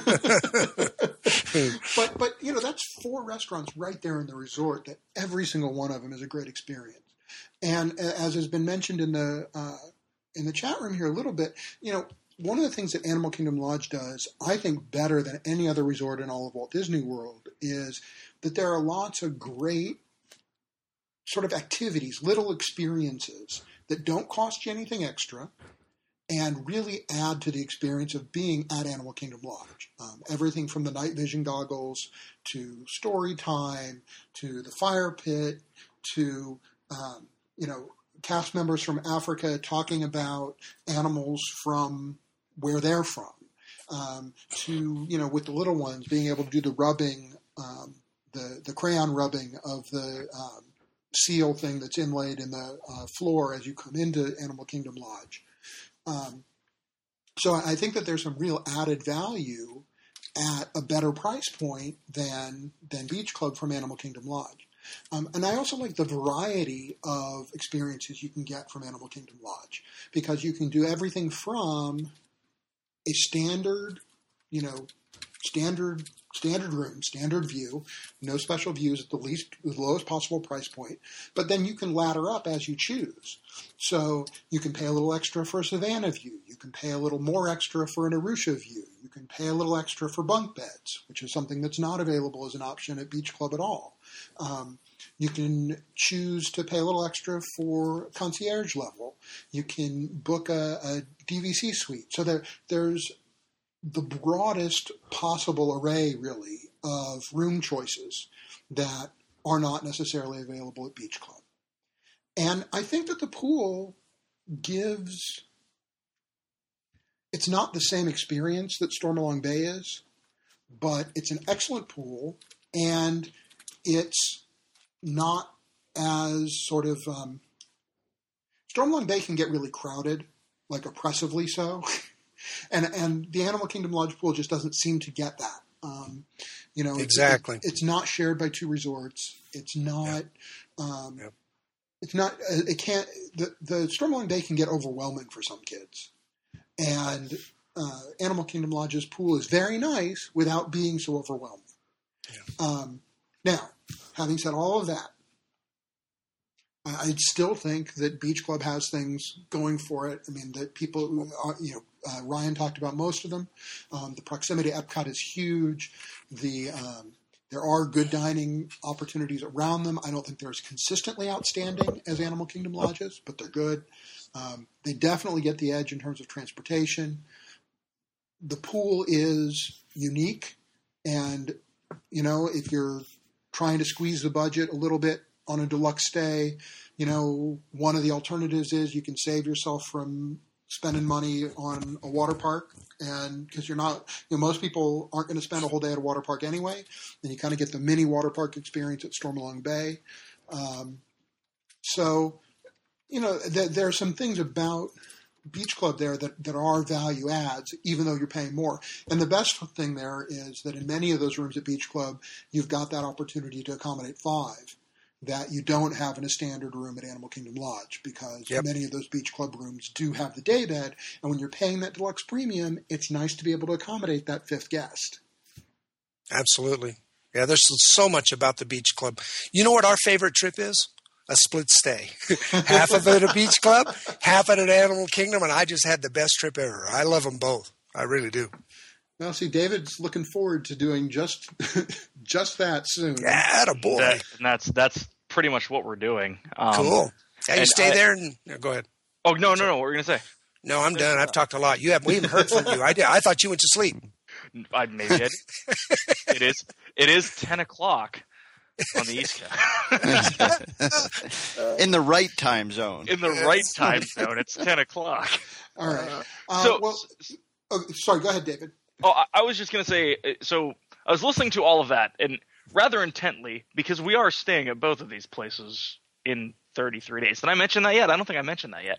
But that's 4 restaurants right there in the resort that every single one of them is a great experience. And as has been mentioned in the chat room here a little bit, one of the things that Animal Kingdom Lodge does, I think better than any other resort in all of Walt Disney World, is that there are lots of great sort of activities, little experiences that don't cost you anything extra and really add to the experience of being at Animal Kingdom Lodge. Everything from the night vision goggles to story time to the fire pit to, cast members from Africa talking about animals from where they're from, to, with the little ones being able to do the rubbing, the crayon rubbing of the seal thing that's inlaid in the floor as you come into Animal Kingdom Lodge. So I think that there's some real added value at a better price point than Beach Club from Animal Kingdom Lodge. And I also like the variety of experiences you can get from Animal Kingdom Lodge, because you can do everything from a standard room, standard view, no special views at the lowest possible price point, but then you can ladder up as you choose. So you can pay a little extra for a Savannah view, you can pay a little more extra for an Arusha view, you can pay a little extra for bunk beds, which is something that's not available as an option at Beach Club at all. You can choose to pay a little extra for concierge level. You can book a DVC suite. So there's the broadest possible array, really, of room choices that are not necessarily available at Beach Club. And I think that the pool it's not the same experience that Stormalong Bay is, but it's an excellent pool, and it's not as sort of... Stormalong Bay can get really crowded, like oppressively so. And the Animal Kingdom Lodge pool just doesn't seem to get that. Exactly. It's not shared by 2 resorts. It's not. Yep. it's not. It can't. The Stormlong Bay can get overwhelming for some kids, and Animal Kingdom Lodge's pool is very nice without being so overwhelming. Yeah. Now, having said all of that, I still think that Beach Club has things going for it. I mean, that people, Ryan talked about most of them. The proximity to Epcot is huge. There are good dining opportunities around them. I don't think they're as consistently outstanding as Animal Kingdom Lodges, but they're good. They definitely get the edge in terms of transportation. The pool is unique, and, if you're trying to squeeze the budget a little bit on a deluxe stay, one of the alternatives is you can save yourself from spending money on a water park, and because you're not, most people aren't going to spend a whole day at a water park anyway, and you kind of get the mini water park experience at Stormalong Bay. There are some things about Beach Club there that are value adds, even though you're paying more. And the best thing there is that in many of those rooms at Beach Club, you've got that opportunity to accommodate 5 that you don't have in a standard room at Animal Kingdom Lodge, because many of those Beach Club rooms do have the day bed, and when you're paying that deluxe premium, it's nice to be able to accommodate that 5th guest. Absolutely. Yeah, there's so much about the Beach Club. You know what our favorite trip is? A split stay. Half of it at Beach Club, half of it at Animal Kingdom, and I just had the best trip ever. I love them both. I really do. Well, see, David's looking forward to doing just that soon. Yeah, attaboy. That's pretty much what we're doing. Cool. Yeah, you stay there and go ahead. Oh, no. What were you going to say? No, I'm done. I've talked a lot. We haven't heard from you. I thought you went to sleep. Maybe I did. It is 10 o'clock on the East Coast. In the right time zone. In the right time zone. It's 10 o'clock. All right. Sorry, go ahead, David. Oh, I was just going to say, so I was listening to all of that, and rather intently, because we are staying at both of these places in 33 days. Did I mention that yet? I don't think I mentioned that yet.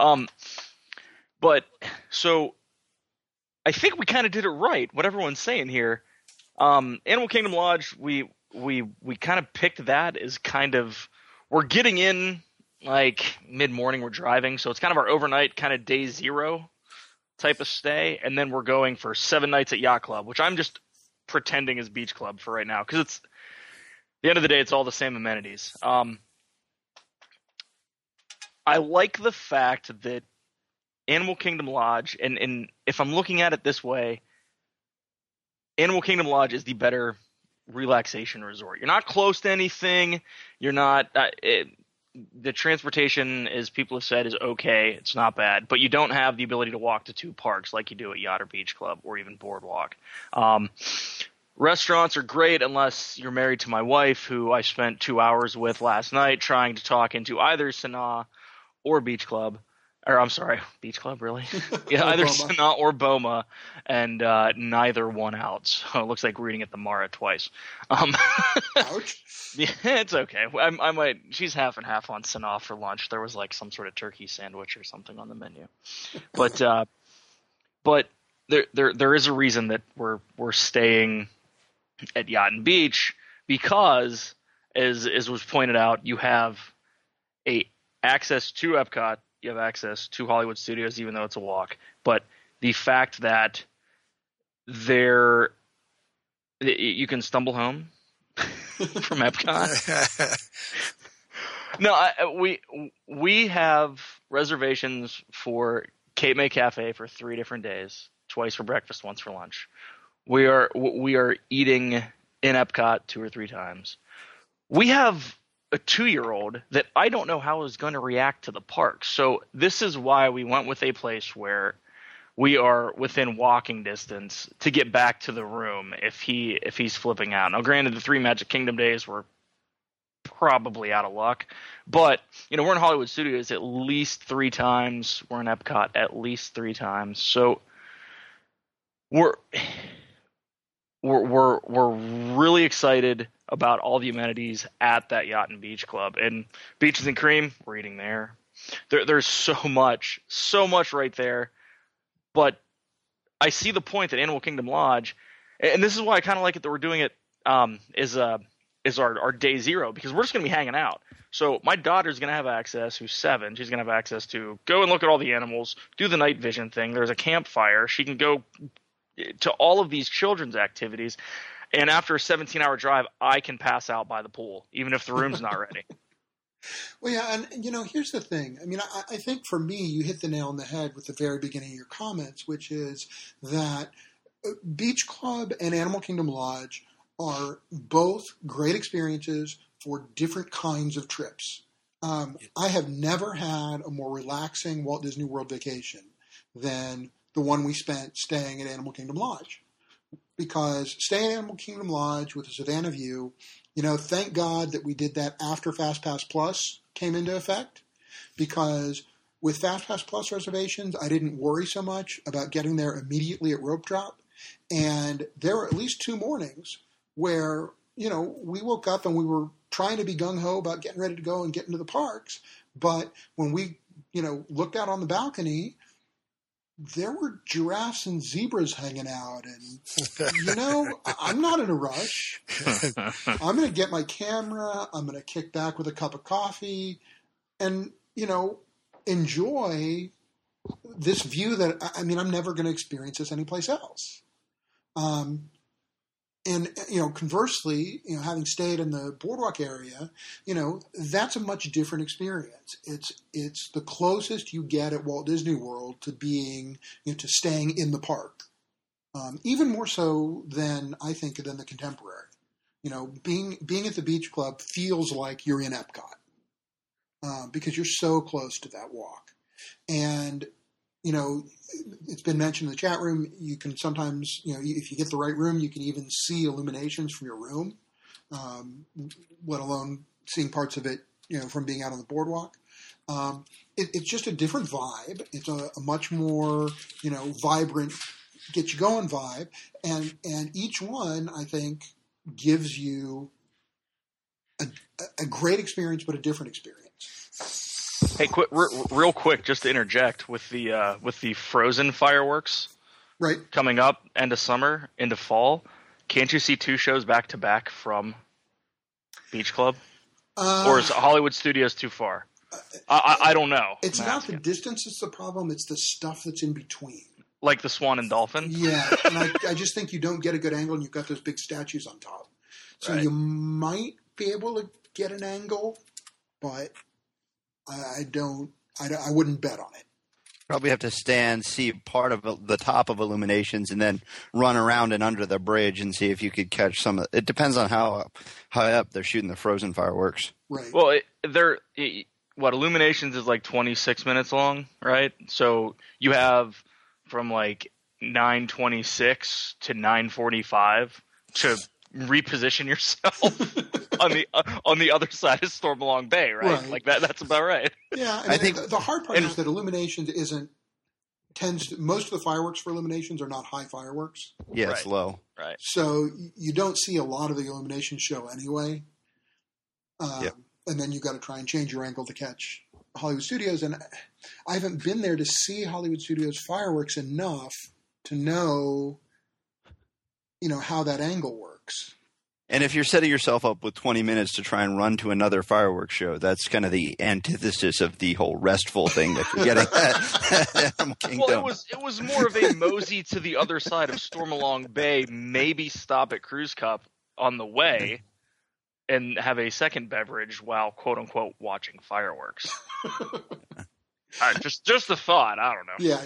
But, so, I think we kind of did it right, what everyone's saying here. Animal Kingdom Lodge, we kind of picked that as kind of, we're getting in, like, mid-morning, we're driving, so it's kind of our overnight kind of day 0 type of stay, and then we're going for 7 nights at Yacht Club, which I'm just pretending is Beach Club for right now, because it's at the end of the day, it's all the same amenities. I like the fact that Animal Kingdom Lodge, and if I'm looking at it this way, Animal Kingdom Lodge is the better relaxation resort. You're not close to anything. You're not the transportation, as people have said, is okay. It's not bad, but you don't have the ability to walk to 2 parks like you do at Yacht or Beach Club or even Boardwalk. Restaurants are great unless you're married to my wife, who I spent 2 hours with last night trying to talk into either Sanaa or Beach Club. Or I'm sorry, Beach Club, really? Yeah, either Sanaa or Boma, and neither won out. So it looks like we're eating at the Mara twice. Ouch. Yeah, it's okay. I might. She's half and half on Sanaa for lunch. There was like some sort of turkey sandwich or something on the menu. But there is a reason that we're staying at Yacht and Beach, because, as was pointed out, you have access to Epcot. You have access to Hollywood Studios, even though it's a walk. But the fact that you can stumble home from Epcot. No, we have reservations for Cape May Cafe for 3 different days, twice for breakfast, once for lunch. We are eating in Epcot 2 or 3 times. We have a 2-year-old that I don't know how is going to react to the park. So this is why we went with a place where we are within walking distance to get back to the room if he's flipping out. Now, granted, the 3 Magic Kingdom days were probably out of luck, but we're in Hollywood Studios at least 3 times. We're in Epcot at least 3 times. So we're really excited about all the amenities at that Yacht and Beach Club. And Beaches and Cream, we're eating there. There's so much right there. But I see the point that Animal Kingdom Lodge, and this is why I kind of like it that we're doing it, is is our day zero, because we're just going to be hanging out. So my daughter's going to have access, who's 7. She's going to have access to go and look at all the animals, do the night vision thing. There's a campfire. She can go to all of these children's activities. And after a 17-hour drive, I can pass out by the pool, even if the room's not ready. Well, yeah, and here's the thing. I mean, I think for me, you hit the nail on the head with the very beginning of your comments, which is that Beach Club and Animal Kingdom Lodge are both great experiences for different kinds of trips. I have never had a more relaxing Walt Disney World vacation than the one we spent staying at Animal Kingdom Lodge. Because staying at Animal Kingdom Lodge with a Savannah view, thank God that we did that after FastPass Plus came into effect. Because with FastPass Plus reservations, I didn't worry so much about getting there immediately at rope drop. And there were at least 2 mornings where, we woke up and we were trying to be gung-ho about getting ready to go and get into the parks. But when we, looked out on the balcony, there were giraffes and zebras hanging out. And, I'm not in a rush. I'm going to get my camera. I'm going to kick back with a cup of coffee and, enjoy this view that, I'm never going to experience this anyplace else. And, conversely, having stayed in the boardwalk area, that's a much different experience. It's the closest you get at Walt Disney World to being, to staying in the park. Even more so than, I think, than the Contemporary. Being at the Beach Club feels like you're in Epcot. Because you're so close to that walk. And, it's been mentioned in the chat room, you can sometimes, if you get the right room, you can even see illuminations from your room, let alone seeing parts of it, from being out on the boardwalk. It's just a different vibe. It's a much more, vibrant, get you going vibe. And each one, I think, gives you a great experience, but a different experience. Hey, real quick, just to interject with the Frozen fireworks, right, coming up end of summer into fall. Can't you see 2 shows back to back from Beach Club, or is Hollywood Studios too far? I don't know. It's not the distance that's the problem; it's the stuff that's in between, like the Swan and Dolphin. Yeah, and I just think you don't get a good angle, and you've got those big statues on top, so you might be able to get an angle, but I wouldn't bet on it. Probably have to stand, see part of the top of Illuminations, and then run around and under the bridge and see if you could catch some of it. It depends on how high up they're shooting the Frozen fireworks. Right. Well, Illuminations is like 26 minutes long, right? So you have from like 9:26 to 9:45 to reposition yourself on the other side of Stormalong Bay, right? Like that's about right. Yeah, I think the hard part is that Illuminations most of the fireworks for Illuminations are not high fireworks. Yeah, it's low. Right. So you don't see a lot of the Illumination show anyway. And then you've got to try and change your angle to catch Hollywood Studios. And I haven't been there to see Hollywood Studios fireworks enough to know, how that angle works. And if you're setting yourself up with 20 minutes to try and run to another fireworks show, that's kind of the antithesis of the whole restful thing that you're getting at Animal Kingdom. Well, it was more of a mosey to the other side of Stormalong Bay, maybe stop at Cruise Cup on the way, and have a second beverage while, quote unquote, watching fireworks. Just a thought. I don't know. Yeah.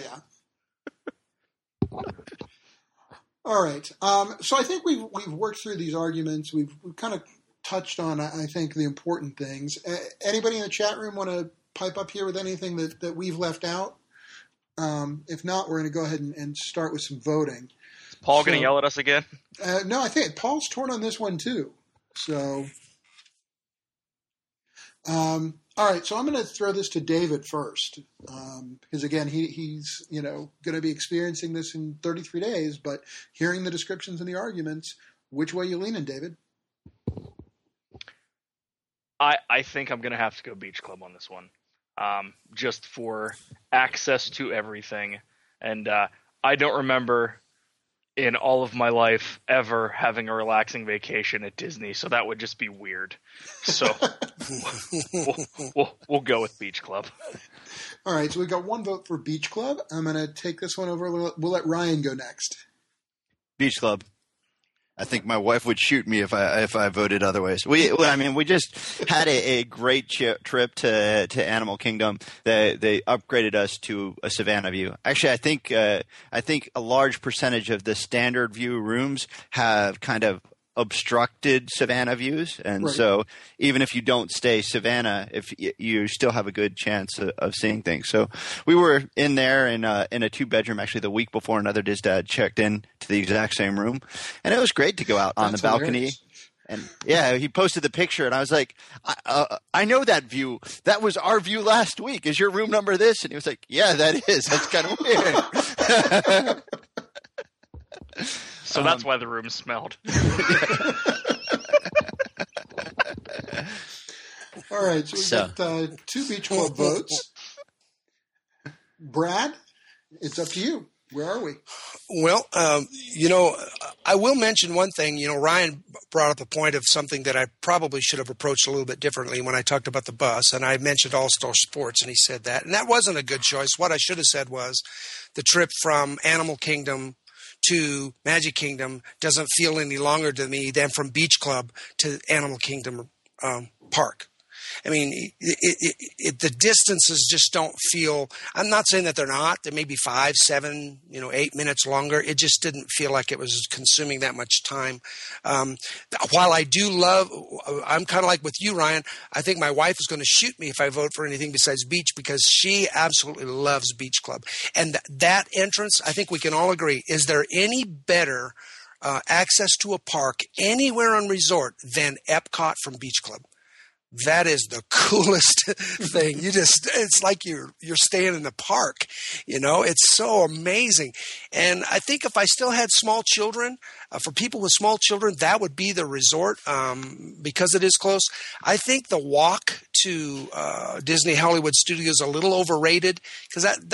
All right. So I think we've worked through these arguments. We've kind of touched on, I think, the important things. Anybody in the chat room want to pipe up here with anything that we've left out? If not, we're going to go ahead and start with some voting. Is Paul going to yell at us again? No, I think Paul's torn on this one too. So, all right. So I'm going to throw this to David first, because again, he's going to be experiencing this in 33 days. But hearing the descriptions and the arguments, which way you leaning, David? I think I'm going to have to go Beach Club on this one, just for access to everything. And I don't remember in all of my life ever having a relaxing vacation at Disney, so that would just be weird. So we'll go with Beach Club. All right, so we've got one vote for Beach Club. I'm going to take this one over. We'll let Ryan go next. Beach Club. I think my wife would shoot me if I voted otherwise. We just had a great trip to Animal Kingdom. They upgraded us to a Savannah view. Actually, I think a large percentage of the standard view rooms have kind of obstructed Savannah views, and right. So even if you don't stay Savannah, if you still have a good chance of seeing things. So we were in there in a 2-bedroom actually the week before another Diz Dad checked in to the exact same room, and it was great to go out on the balcony. Hilarious. And yeah, he posted the picture, and I was like, I know that view. That was our view last week. Is your room number this? And he was like, yeah, that is. That's kind of weird. So that's why the room smelled. All right, so we've got 2 Beach Club votes. Brad, it's up to you. Where are we? Well, I will mention one thing. Ryan brought up a point of something that I probably should have approached a little bit differently when I talked about the bus, and I mentioned All-Star Sports, and he said that. And that wasn't a good choice. What I should have said was the trip from Animal Kingdom to Magic Kingdom doesn't feel any longer to me than from Beach Club to Animal Kingdom Park. I mean, the distances just don't feel – I'm not saying that they're not. They may be 5, 7, 8 minutes longer. It just didn't feel like it was consuming that much time. While I do love – I'm kind of like with you, Ryan. I think my wife is going to shoot me if I vote for anything besides Beach because she absolutely loves Beach Club. And that entrance, I think we can all agree, is there any better access to a park anywhere on resort than Epcot from Beach Club? That is the coolest thing. It's like you're staying in the park, it's so amazing. And I think if I still had small children, for people with small children, that would be the resort, because it is close. I think the walk to Disney Hollywood Studios is a little overrated because I'm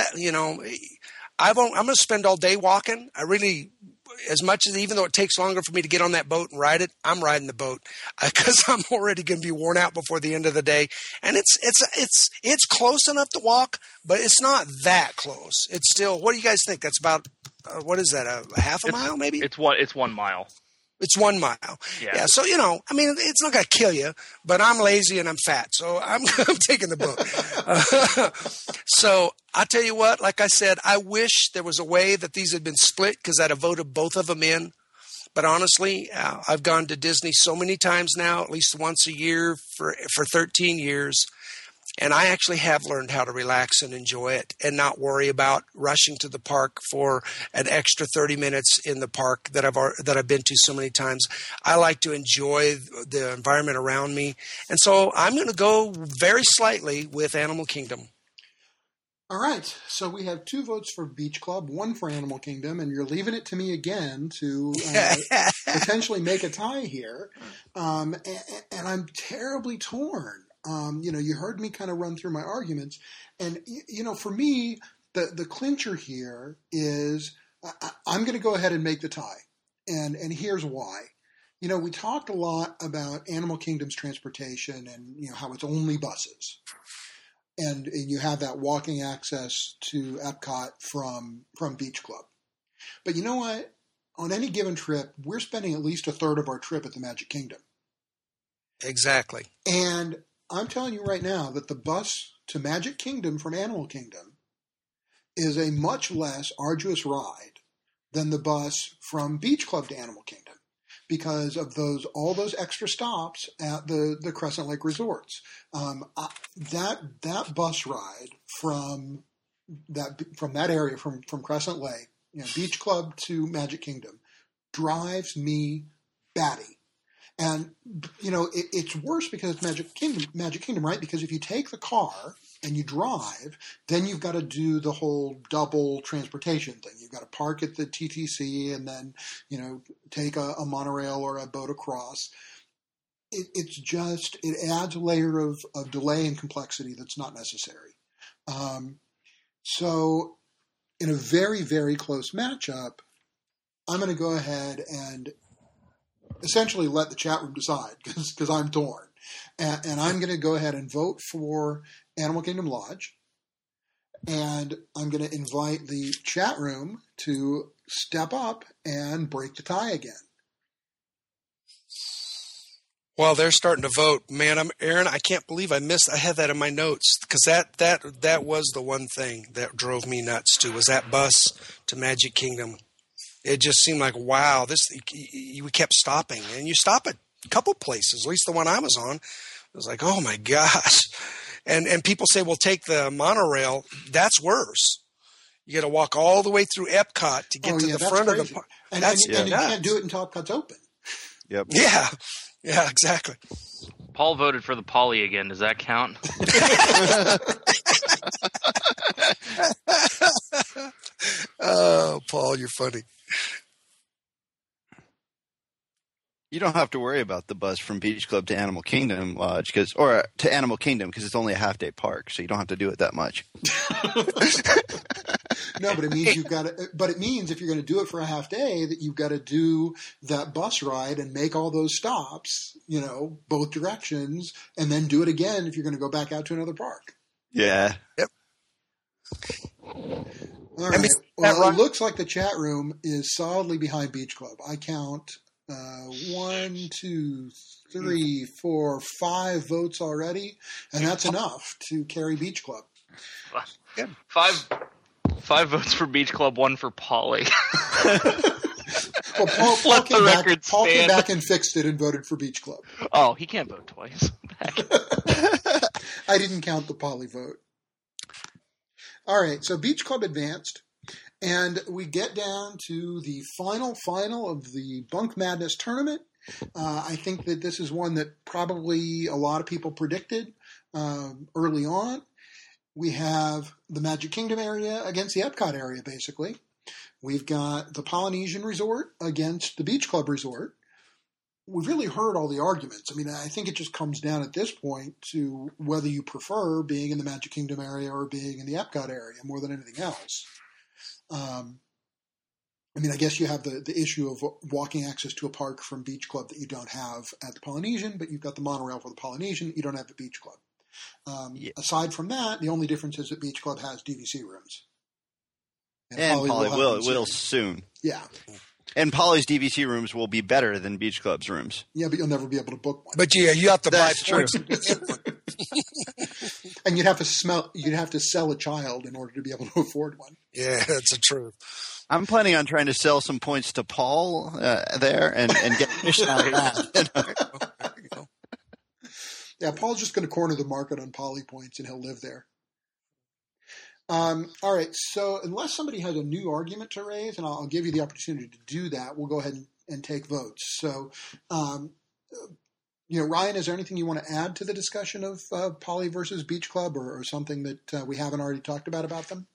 going to spend all day walking. I really, as much as even though it takes longer for me to get on that boat and ride it, I'm riding the boat because I'm already going to be worn out before the end of the day. And it's close enough to walk, but it's not that close. It's still. What do you guys think? That's about what is that? A half a mile, maybe? It's 1 mile. It's 1 mile. Yeah. So, it's not going to kill you, but I'm lazy and I'm fat. So I'm taking the boat. So I'll tell you what, like I said, I wish there was a way that these had been split because I'd have voted both of them in. But honestly, I've gone to Disney so many times now, at least once a year for 13 years. And I actually have learned how to relax and enjoy it and not worry about rushing to the park for an extra 30 minutes in the park that I've been to so many times. I like to enjoy the environment around me. And so I'm going to go very slightly with Animal Kingdom. All right. So we have 2 votes for Beach Club, 1 for Animal Kingdom, and you're leaving it to me again to potentially make a tie here. And I'm terribly torn. You heard me kind of run through my arguments. And, for me, the clincher here is I'm going to go ahead and make the tie. And here's why. We talked a lot about Animal Kingdom's transportation and, how it's only buses. And you have that walking access to Epcot from Beach Club. But you know what? On any given trip, we're spending at least a third of our trip at the Magic Kingdom. Exactly. And I'm telling you right now that the bus to Magic Kingdom from Animal Kingdom is a much less arduous ride than the bus from Beach Club to Animal Kingdom because of all those extra stops at the Crescent Lake resorts. That bus ride from that area from Crescent Lake, Beach Club to Magic Kingdom, drives me batty. And, it's worse because it's Magic Kingdom, right? Because if you take the car and you drive, then you've got to do the whole double transportation thing. You've got to park at the TTC and then, take a monorail or a boat across. It adds a layer of delay and complexity that's not necessary. So in a very, very close matchup, I'm going to go ahead and essentially let the chat room decide because I'm torn. And I'm going to go ahead and vote for Animal Kingdom Lodge. And I'm going to invite the chat room to step up and break the tie again. Well, they're starting to vote. Man, Aaron, I can't believe I had that in my notes because that was the one thing that drove me nuts too, was that bus to Magic Kingdom. It just seemed like, wow, we kept stopping. And you stop at a couple places, at least the one I was on. It was like, oh my gosh. And people say, well, take the monorail. That's worse. You got to walk all the way through Epcot to get to the front of the park. And you can't do it until Epcot's open. Yep. Yeah. Yeah, exactly. Paul voted for the Poly again. Does that count? Oh, Paul, you're funny. You don't have to worry about the bus from Beach Club to Animal Kingdom Lodge or to Animal Kingdom because it's only a half-day park, so you don't have to do it that much. No, but it means it means if you're going to do it for a half day, that you've got to do that bus ride and make all those stops, both directions, and then do it again if you're going to go back out to another park. Yeah. Yep. All right. Well, it looks like the chat room is solidly behind Beach Club. I count 1, 2, 3, 4, 5 votes already, and that's enough to carry Beach Club. Yeah. Five votes for Beach Club, 1 for Polly. Well, Paul came back and fixed it and voted for Beach Club. Oh, he can't vote twice. I didn't count the Polly vote. All right, so Beach Club advanced, and we get down to the final of the Bunk Madness tournament. I think that this is one that probably a lot of people predicted early on. We have the Magic Kingdom area against the Epcot area, basically. We've got the Polynesian Resort against the Beach Club Resort. We've really heard all the arguments. I mean, I think it just comes down at this point to whether you prefer being in the Magic Kingdom area or being in the Epcot area more than anything else. I guess you have the issue of walking access to a park from Beach Club that you don't have at the Polynesian, but you've got the monorail for the Polynesian that you don't have at Beach Club. Aside from that, the only difference is that Beach Club has DVC rooms. And Polly will soon. Yeah. And Polly's DVC rooms will be better than Beach Club's rooms. Yeah, but you'll never be able to book one. But yeah, you have to buy points. And you'd have to sell a child in order to be able to afford one. Yeah, that's the truth. I'm planning on trying to sell some points to Paul there and get commission out of that. Yeah, Paul's just going to corner the market on Poly points, and he'll live there. All right, so unless somebody has a new argument to raise, and I'll give you the opportunity to do that, we'll go ahead and take votes. So, Ryan, is there anything you want to add to the discussion of Poly versus Beach Club or something that we haven't already talked about them?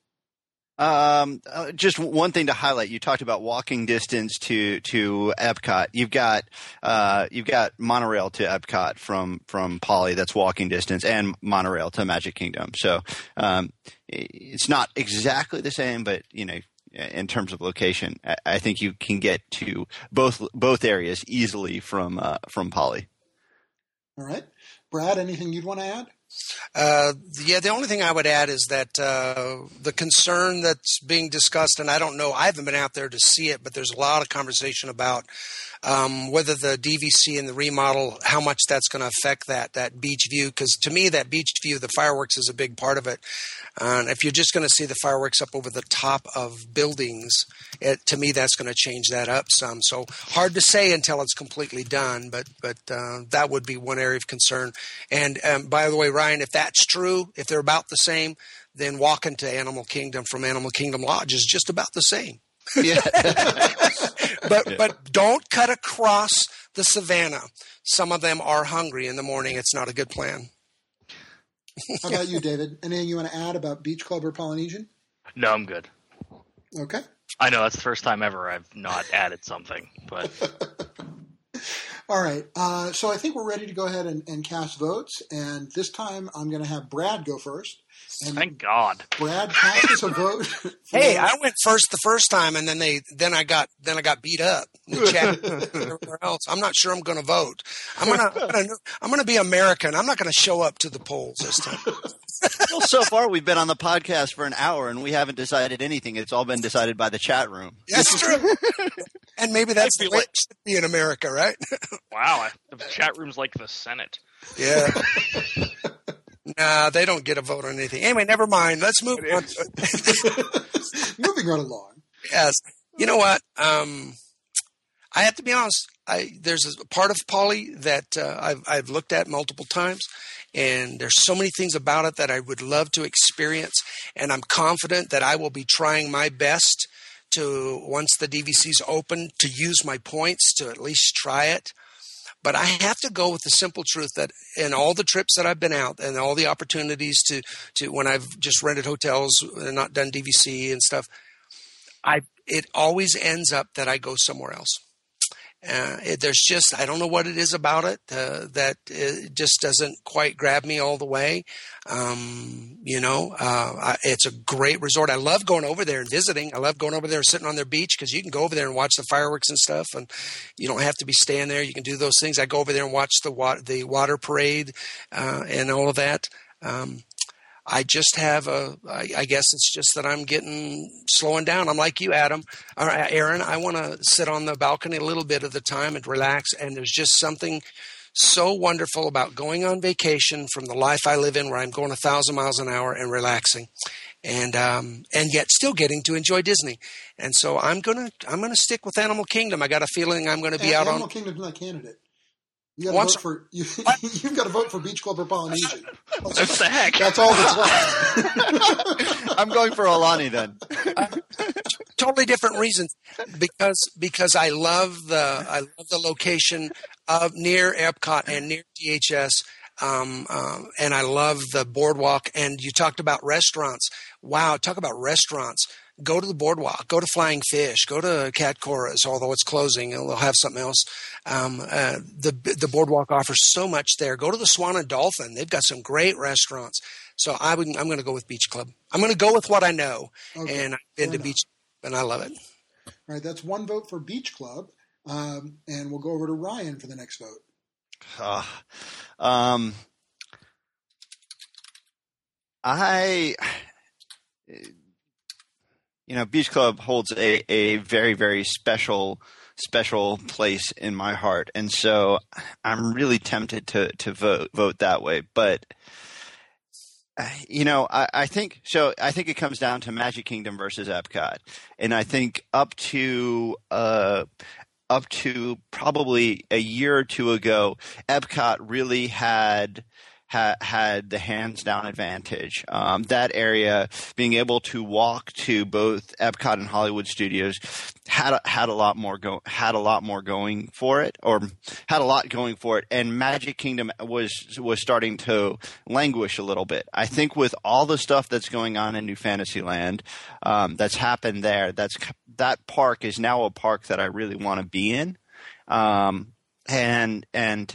Just one thing to highlight. You talked about walking distance to Epcot. You've got monorail to Epcot from Poly. That's walking distance, and monorail to Magic Kingdom. So, it's not exactly the same, but in terms of location, I think you can get to both areas easily from Poly. All right, Brad, anything you'd want to add? The only thing I would add is that the concern that's being discussed, and I don't know, I haven't been out there to see it, but there's a lot of conversation about whether the DVC and the remodel, how much that's going to affect that beach view. Because to me, that beach view, the fireworks is a big part of it. And if you're just going to see the fireworks up over the top of buildings, to me, that's going to change that up some. So hard to say until it's completely done, but that would be one area of concern. And by the way, Ryan, if that's true, if they're about the same, then walking to Animal Kingdom from Animal Kingdom Lodge is just about the same. Yeah. But don't cut across the savannah. Some of them are hungry in the morning. It's not a good plan. How about you, David? Anything you want to add about Beach Club or Polynesian? No, I'm good. Okay. I know that's the first time ever I've not added something, but All right. So I think we're ready to go ahead and cast votes. And this time I'm going to have Brad go first. And Thank God. Brad casts a vote. Hey, I went first the first time, and then I got beat up in the chat everywhere else. I'm not sure I'm going to vote. I'm gonna be American. I'm not going to show up to the polls this time. Well, so far we've been on the podcast for an hour and we haven't decided anything. It's all been decided by the chat room. That's true. And maybe that's the way it should be in America, right? Wow, the chat room's like the Senate. Yeah. Nah, they don't get a vote on anything. Anyway, never mind. Let's move on. Moving right along. Yes. You know what? I have to be honest. There's a part of Polly that I've looked at multiple times, and there's so many things about it that I would love to experience, and I'm confident that I will be trying my best to, once the DVC's open, to use my points to at least try it. But I have to go with the simple truth that in all the trips that I've been out and all the opportunities to when I've just rented hotels and not done DVC and stuff, it always ends up that I go somewhere else. There's just, I don't know what it is about it that it just doesn't quite grab me all the way. It's a great resort. I love going over there and visiting. I love going over there and sitting on their beach because you can go over there and watch the fireworks and stuff, and you don't have to be staying there. You can do those things. I go over there and watch the water parade and all of that. I just have I guess it's just that I'm slowing down. I'm like you, Adam, or Aaron. I want to sit on the balcony a little bit of the time and relax. And there's just something so wonderful about going on vacation from the life I live in, where I'm going 1,000 miles an hour and relaxing, and yet still getting to enjoy Disney. And so I'm gonna stick with Animal Kingdom. I got a feeling I'm going to be out on Animal Kingdom's not a candidate. You got to vote for you've got to vote for Beach Club or Polynesian. What the heck? That's all that's left. I'm going for Aulani then. Totally different reasons, because I love the location of near Epcot and near DHS, and I love the boardwalk. And you talked about restaurants. Wow, talk about restaurants. Go to the boardwalk. Go to Flying Fish. Go to Cat Cora's, although it's closing. They'll have something else. The boardwalk offers so much there. Go to the Swan and Dolphin. They've got some great restaurants. So I'm going to go with Beach Club. I'm going to go with what I know. Okay, and I've been to Beach Club, and I love it. All right, that's one vote for Beach Club. And we'll go over to Ryan for the next vote. Beach Club holds a very, very special place in my heart. And so I'm really tempted to vote that way. But, I think it comes down to Magic Kingdom versus Epcot. And I think up to probably a year or two ago, Epcot really had the hands down advantage. That area, being able to walk to both Epcot and Hollywood Studios, had a lot more going for it, and Magic Kingdom was starting to languish a little bit. I think with all the stuff that's going on in New Fantasyland, that's happened there, that park is now a park that I really want to be in, and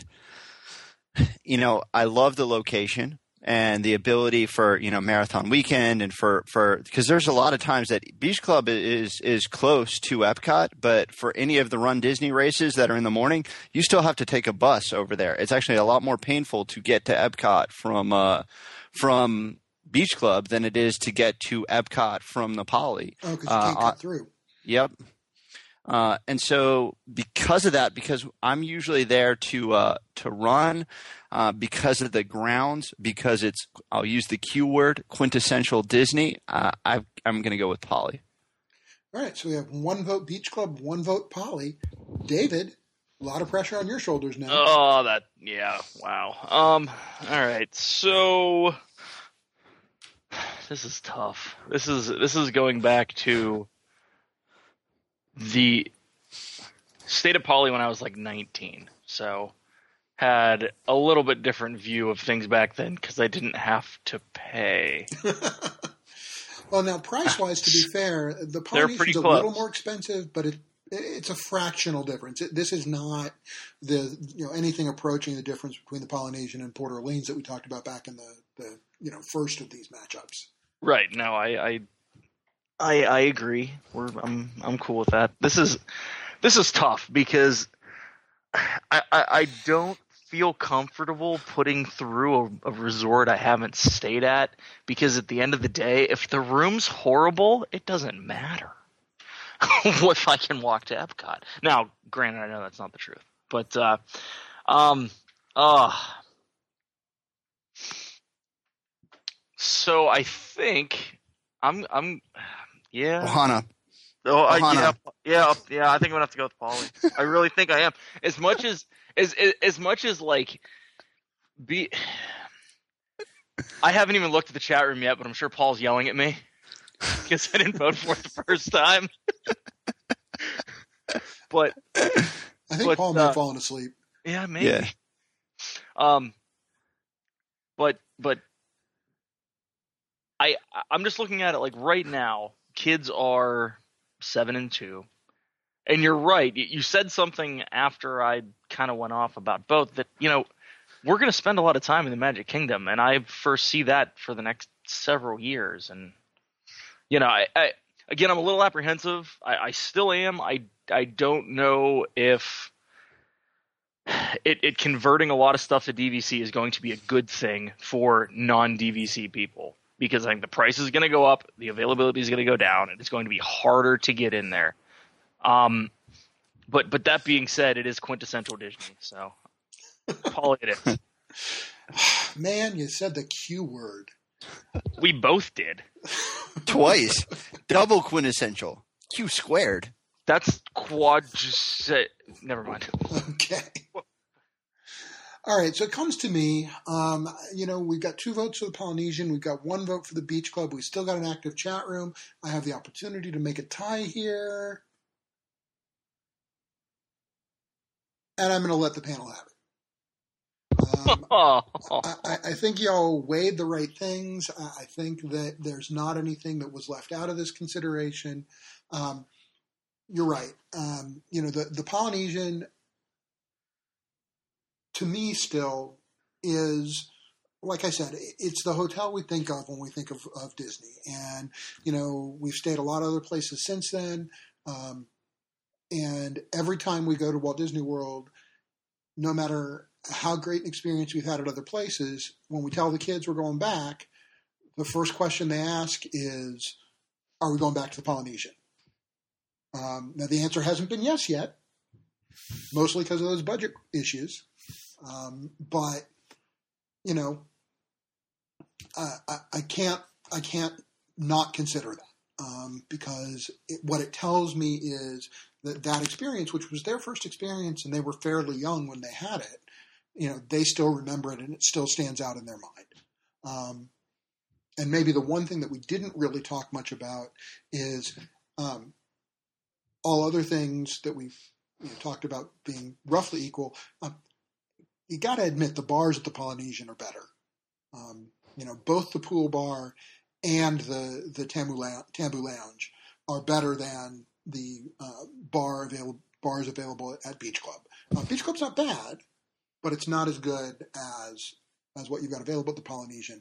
I love the location and the ability for, Marathon Weekend and because there's a lot of times that Beach Club is close to Epcot, but for any of the Run Disney races that are in the morning, you still have to take a bus over there. It's actually a lot more painful to get to Epcot from Beach Club than it is to get to Epcot from the Poly. Oh, because you can't cut through. Yep. And so because of that, because I'm usually there to run, because of the grounds, because I'll use the Q word, quintessential Disney, I'm going to go with Poly. All right. So we have one vote Beach Club, one vote Poly. David, a lot of pressure on your shoulders now. Oh, wow. All right. So this is tough. This is going back to the state of Poly when I was like 19, so had a little bit different view of things back then because I didn't have to pay. Well, now price-wise, to be fair, the Polynesian's a little more expensive, but It's a fractional difference. This is not anything approaching the difference between the Polynesian and Port Orleans that we talked about back in the first of these matchups. Right. No, I agree. I'm cool with that. This is tough because I don't feel comfortable putting through a resort I haven't stayed at, because at the end of the day, if the room's horrible, it doesn't matter if I can walk to Epcot. Now, granted, I know that's not the truth, but so I think I'm yeah. Ohana. Oh, Ohana. yeah. I think I'm gonna have to go with Paulie. I really think I am. As much as like I haven't even looked at the chat room yet, but I'm sure Paul's yelling at me because I didn't vote for it the first time. But I think Paul may have fallen asleep. Yeah, maybe. Yeah. But I'm just looking at it like right now, kids are 7 and 2. And you're right. You said something after I kind of went off about both that, we're going to spend a lot of time in the Magic Kingdom, and I foresee that for the next several years. And, I'm a little apprehensive. I still am. I don't know if it converting a lot of stuff to DVC is going to be a good thing for non-DVC people, because I think the price is going to go up, the availability is going to go down, and it's going to be harder to get in there. But that being said, it is quintessential Disney, so Paul, it is. Man, you said the Q word. We both did. Twice. Double quintessential. Q squared. That's never mind. Okay. All right, so it comes to me. We've got 2 votes for the Polynesian. We've got 1 vote for the Beach Club. We've still got an active chat room. I have the opportunity to make a tie here. And I'm going to let the panel have it. I think y'all weighed the right things. I think that there's not anything that was left out of this consideration. You're right. The Polynesian, to me, still is, like I said, it's the hotel we think of when we think of Disney. And, we've stayed a lot of other places since then. And every time we go to Walt Disney World, no matter how great an experience we've had at other places, when we tell the kids we're going back, the first question they ask is, are we going back to the Polynesian? Now, the answer hasn't been yes yet, mostly because of those budget issues. But, I can't not consider that, because what it tells me is that experience, which was their first experience, and they were fairly young when they had it, they still remember it, and it still stands out in their mind. And maybe the one thing that we didn't really talk much about is all other things that we've talked about being roughly equal. You got to admit the bars at the Polynesian are better. Both the pool bar and the Tambu Lounge are better than the bars available at Beach Club. Beach Club's not bad, but it's not as good as what you've got available at the Polynesian.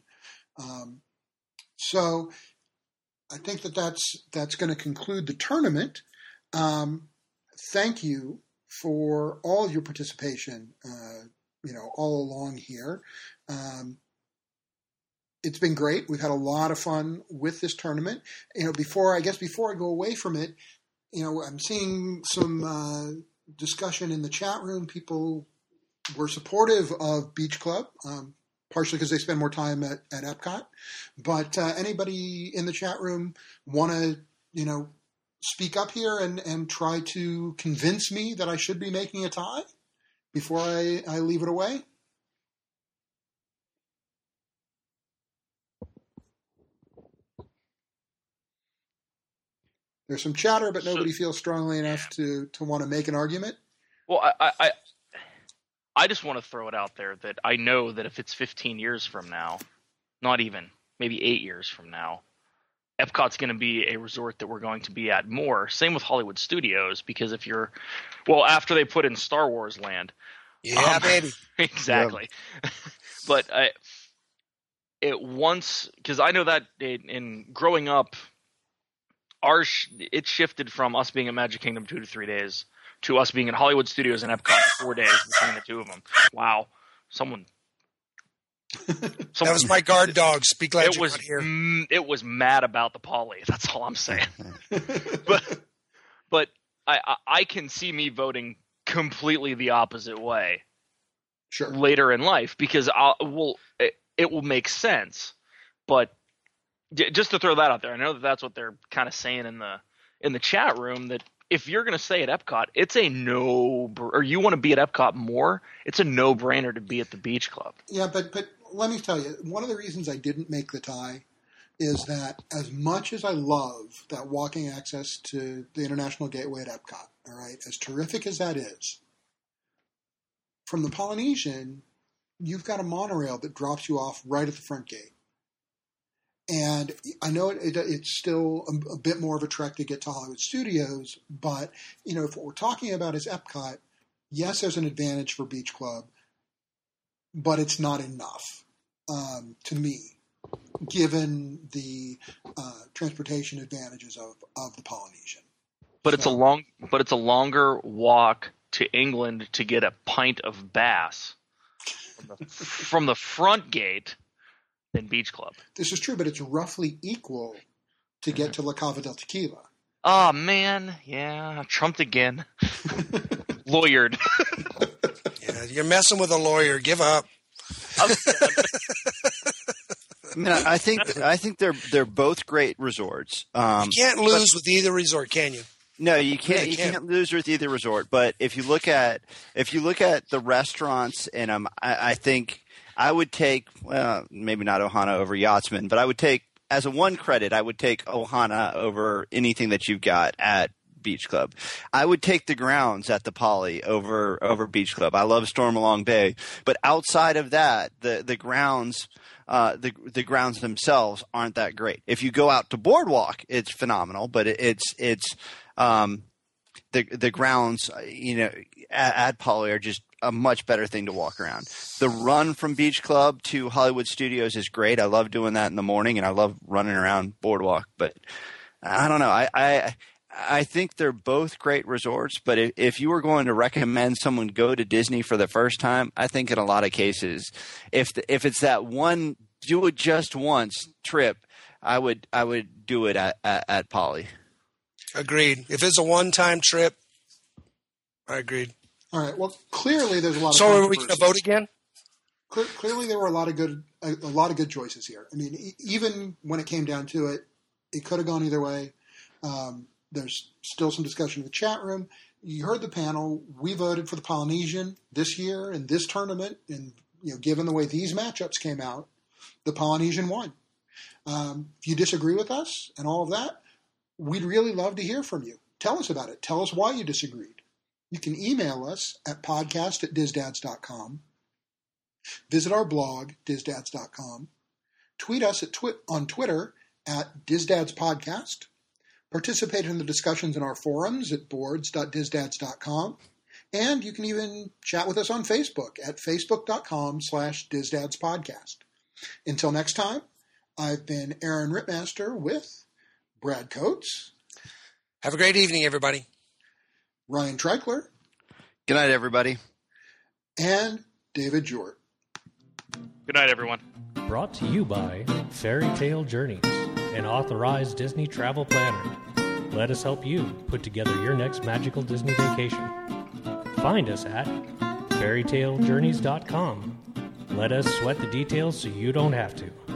So I think that's going to conclude the tournament. Thank you for all of your participation, all along here. It's been great. We've had a lot of fun with this tournament. Before I go away from it, I'm seeing some discussion in the chat room. People were supportive of Beach Club, partially because they spend more time at Epcot. But anybody in the chat room want to, speak up here and try to convince me that I should be making a tie before I leave it away? There's some chatter, but nobody feels strongly enough to want to make an argument. Well, I just want to throw it out there that I know that if it's 15 years from now, not even, maybe 8 years from now, Epcot's going to be a resort that we're going to be at more. Same with Hollywood Studios, because after they put in Star Wars Land. Yeah, baby. Exactly. Yep. But because I know that in growing up, it shifted from us being at Magic Kingdom 2 to 3 days to us being at Hollywood Studios and Epcot 4 days between the two of them. Wow. That was my guard dog. Be glad you're not here. It was mad about the Poly. That's all I'm saying. but I can see me voting completely the opposite way. Sure. Later in life, because it will make sense. But just to throw that out there, I know that's what they're kind of saying in the chat room, that if you're going to stay at Epcot, it's a or you want to be at Epcot more, it's a no-brainer to be at the Beach Club. Yeah, but let me tell you, one of the reasons I didn't make the tie is that as much as I love that walking access to the International Gateway at Epcot, all right, as terrific as that is, from the Polynesian, you've got a monorail that drops you off right at the front gate. And I know it's still a bit more of a trek to get to Hollywood Studios, but, if what we're talking about is Epcot, yes, there's an advantage for Beach Club, but it's not enough to me, given the transportation advantages of the Polynesian. But it's a longer walk to England to get a pint of Bass from the front gate than Beach Club. This is true, but it's roughly equal to get to La Cava del Tequila. Oh, man. Yeah, trumped again. Lawyered. Yeah, you're messing with a lawyer. Give up. I think they're both great resorts. You can't lose with either resort, can you? No, you can't. You can't lose with either resort. But if you look at the restaurants in them, I think I would take maybe not Ohana over Yachtsman, but I would take, as a one credit, I would take Ohana over anything that you've got at Beach Club. I would take the grounds at the Poly over Beach Club. I love Stormalong Bay, but outside of that, the grounds. The grounds themselves aren't that great. If you go out to Boardwalk, it's phenomenal, but it's the grounds, at Poly are just a much better thing to walk around. The run from Beach Club to Hollywood Studios is great. I love doing that in the morning, and I love running around Boardwalk. But I don't know. I think they're both great resorts, but if you were going to recommend someone go to Disney for the first time, I think in a lot of cases, if it's that one do it just once trip, I would do it at Poly. Agreed. If it's a one-time trip, I agreed. All right. Well, clearly there's a lot of. So are we going to vote again? Clearly, there were a lot of good choices here. I mean, even when it came down to it, it could have gone either way. There's still some discussion in the chat room. You heard the panel. We voted for the Polynesian this year in this tournament, and given the way these matchups came out, the Polynesian won. If you disagree with us and all of that, we'd really love to hear from you. Tell us about it. Tell us why you disagreed. You can email us at podcast@disdads.com. Visit our blog, disdads.com. Tweet us on Twitter at disdadspodcast. Participate in the discussions in our forums at boards.disdads.com. And you can even chat with us on Facebook at facebook.com/disdadspodcast. Until next time, I've been Aaron Rittmaster with Brad Coates. Have a great evening, everybody. Ryan Treichler. Good night, everybody. And David Jort. Good night, everyone. Brought to you by Fairy Tale Journeys, an authorized Disney travel planner. Let us help you put together your next magical Disney vacation. Find us at fairytalejourneys.com. Let us sweat the details so you don't have to.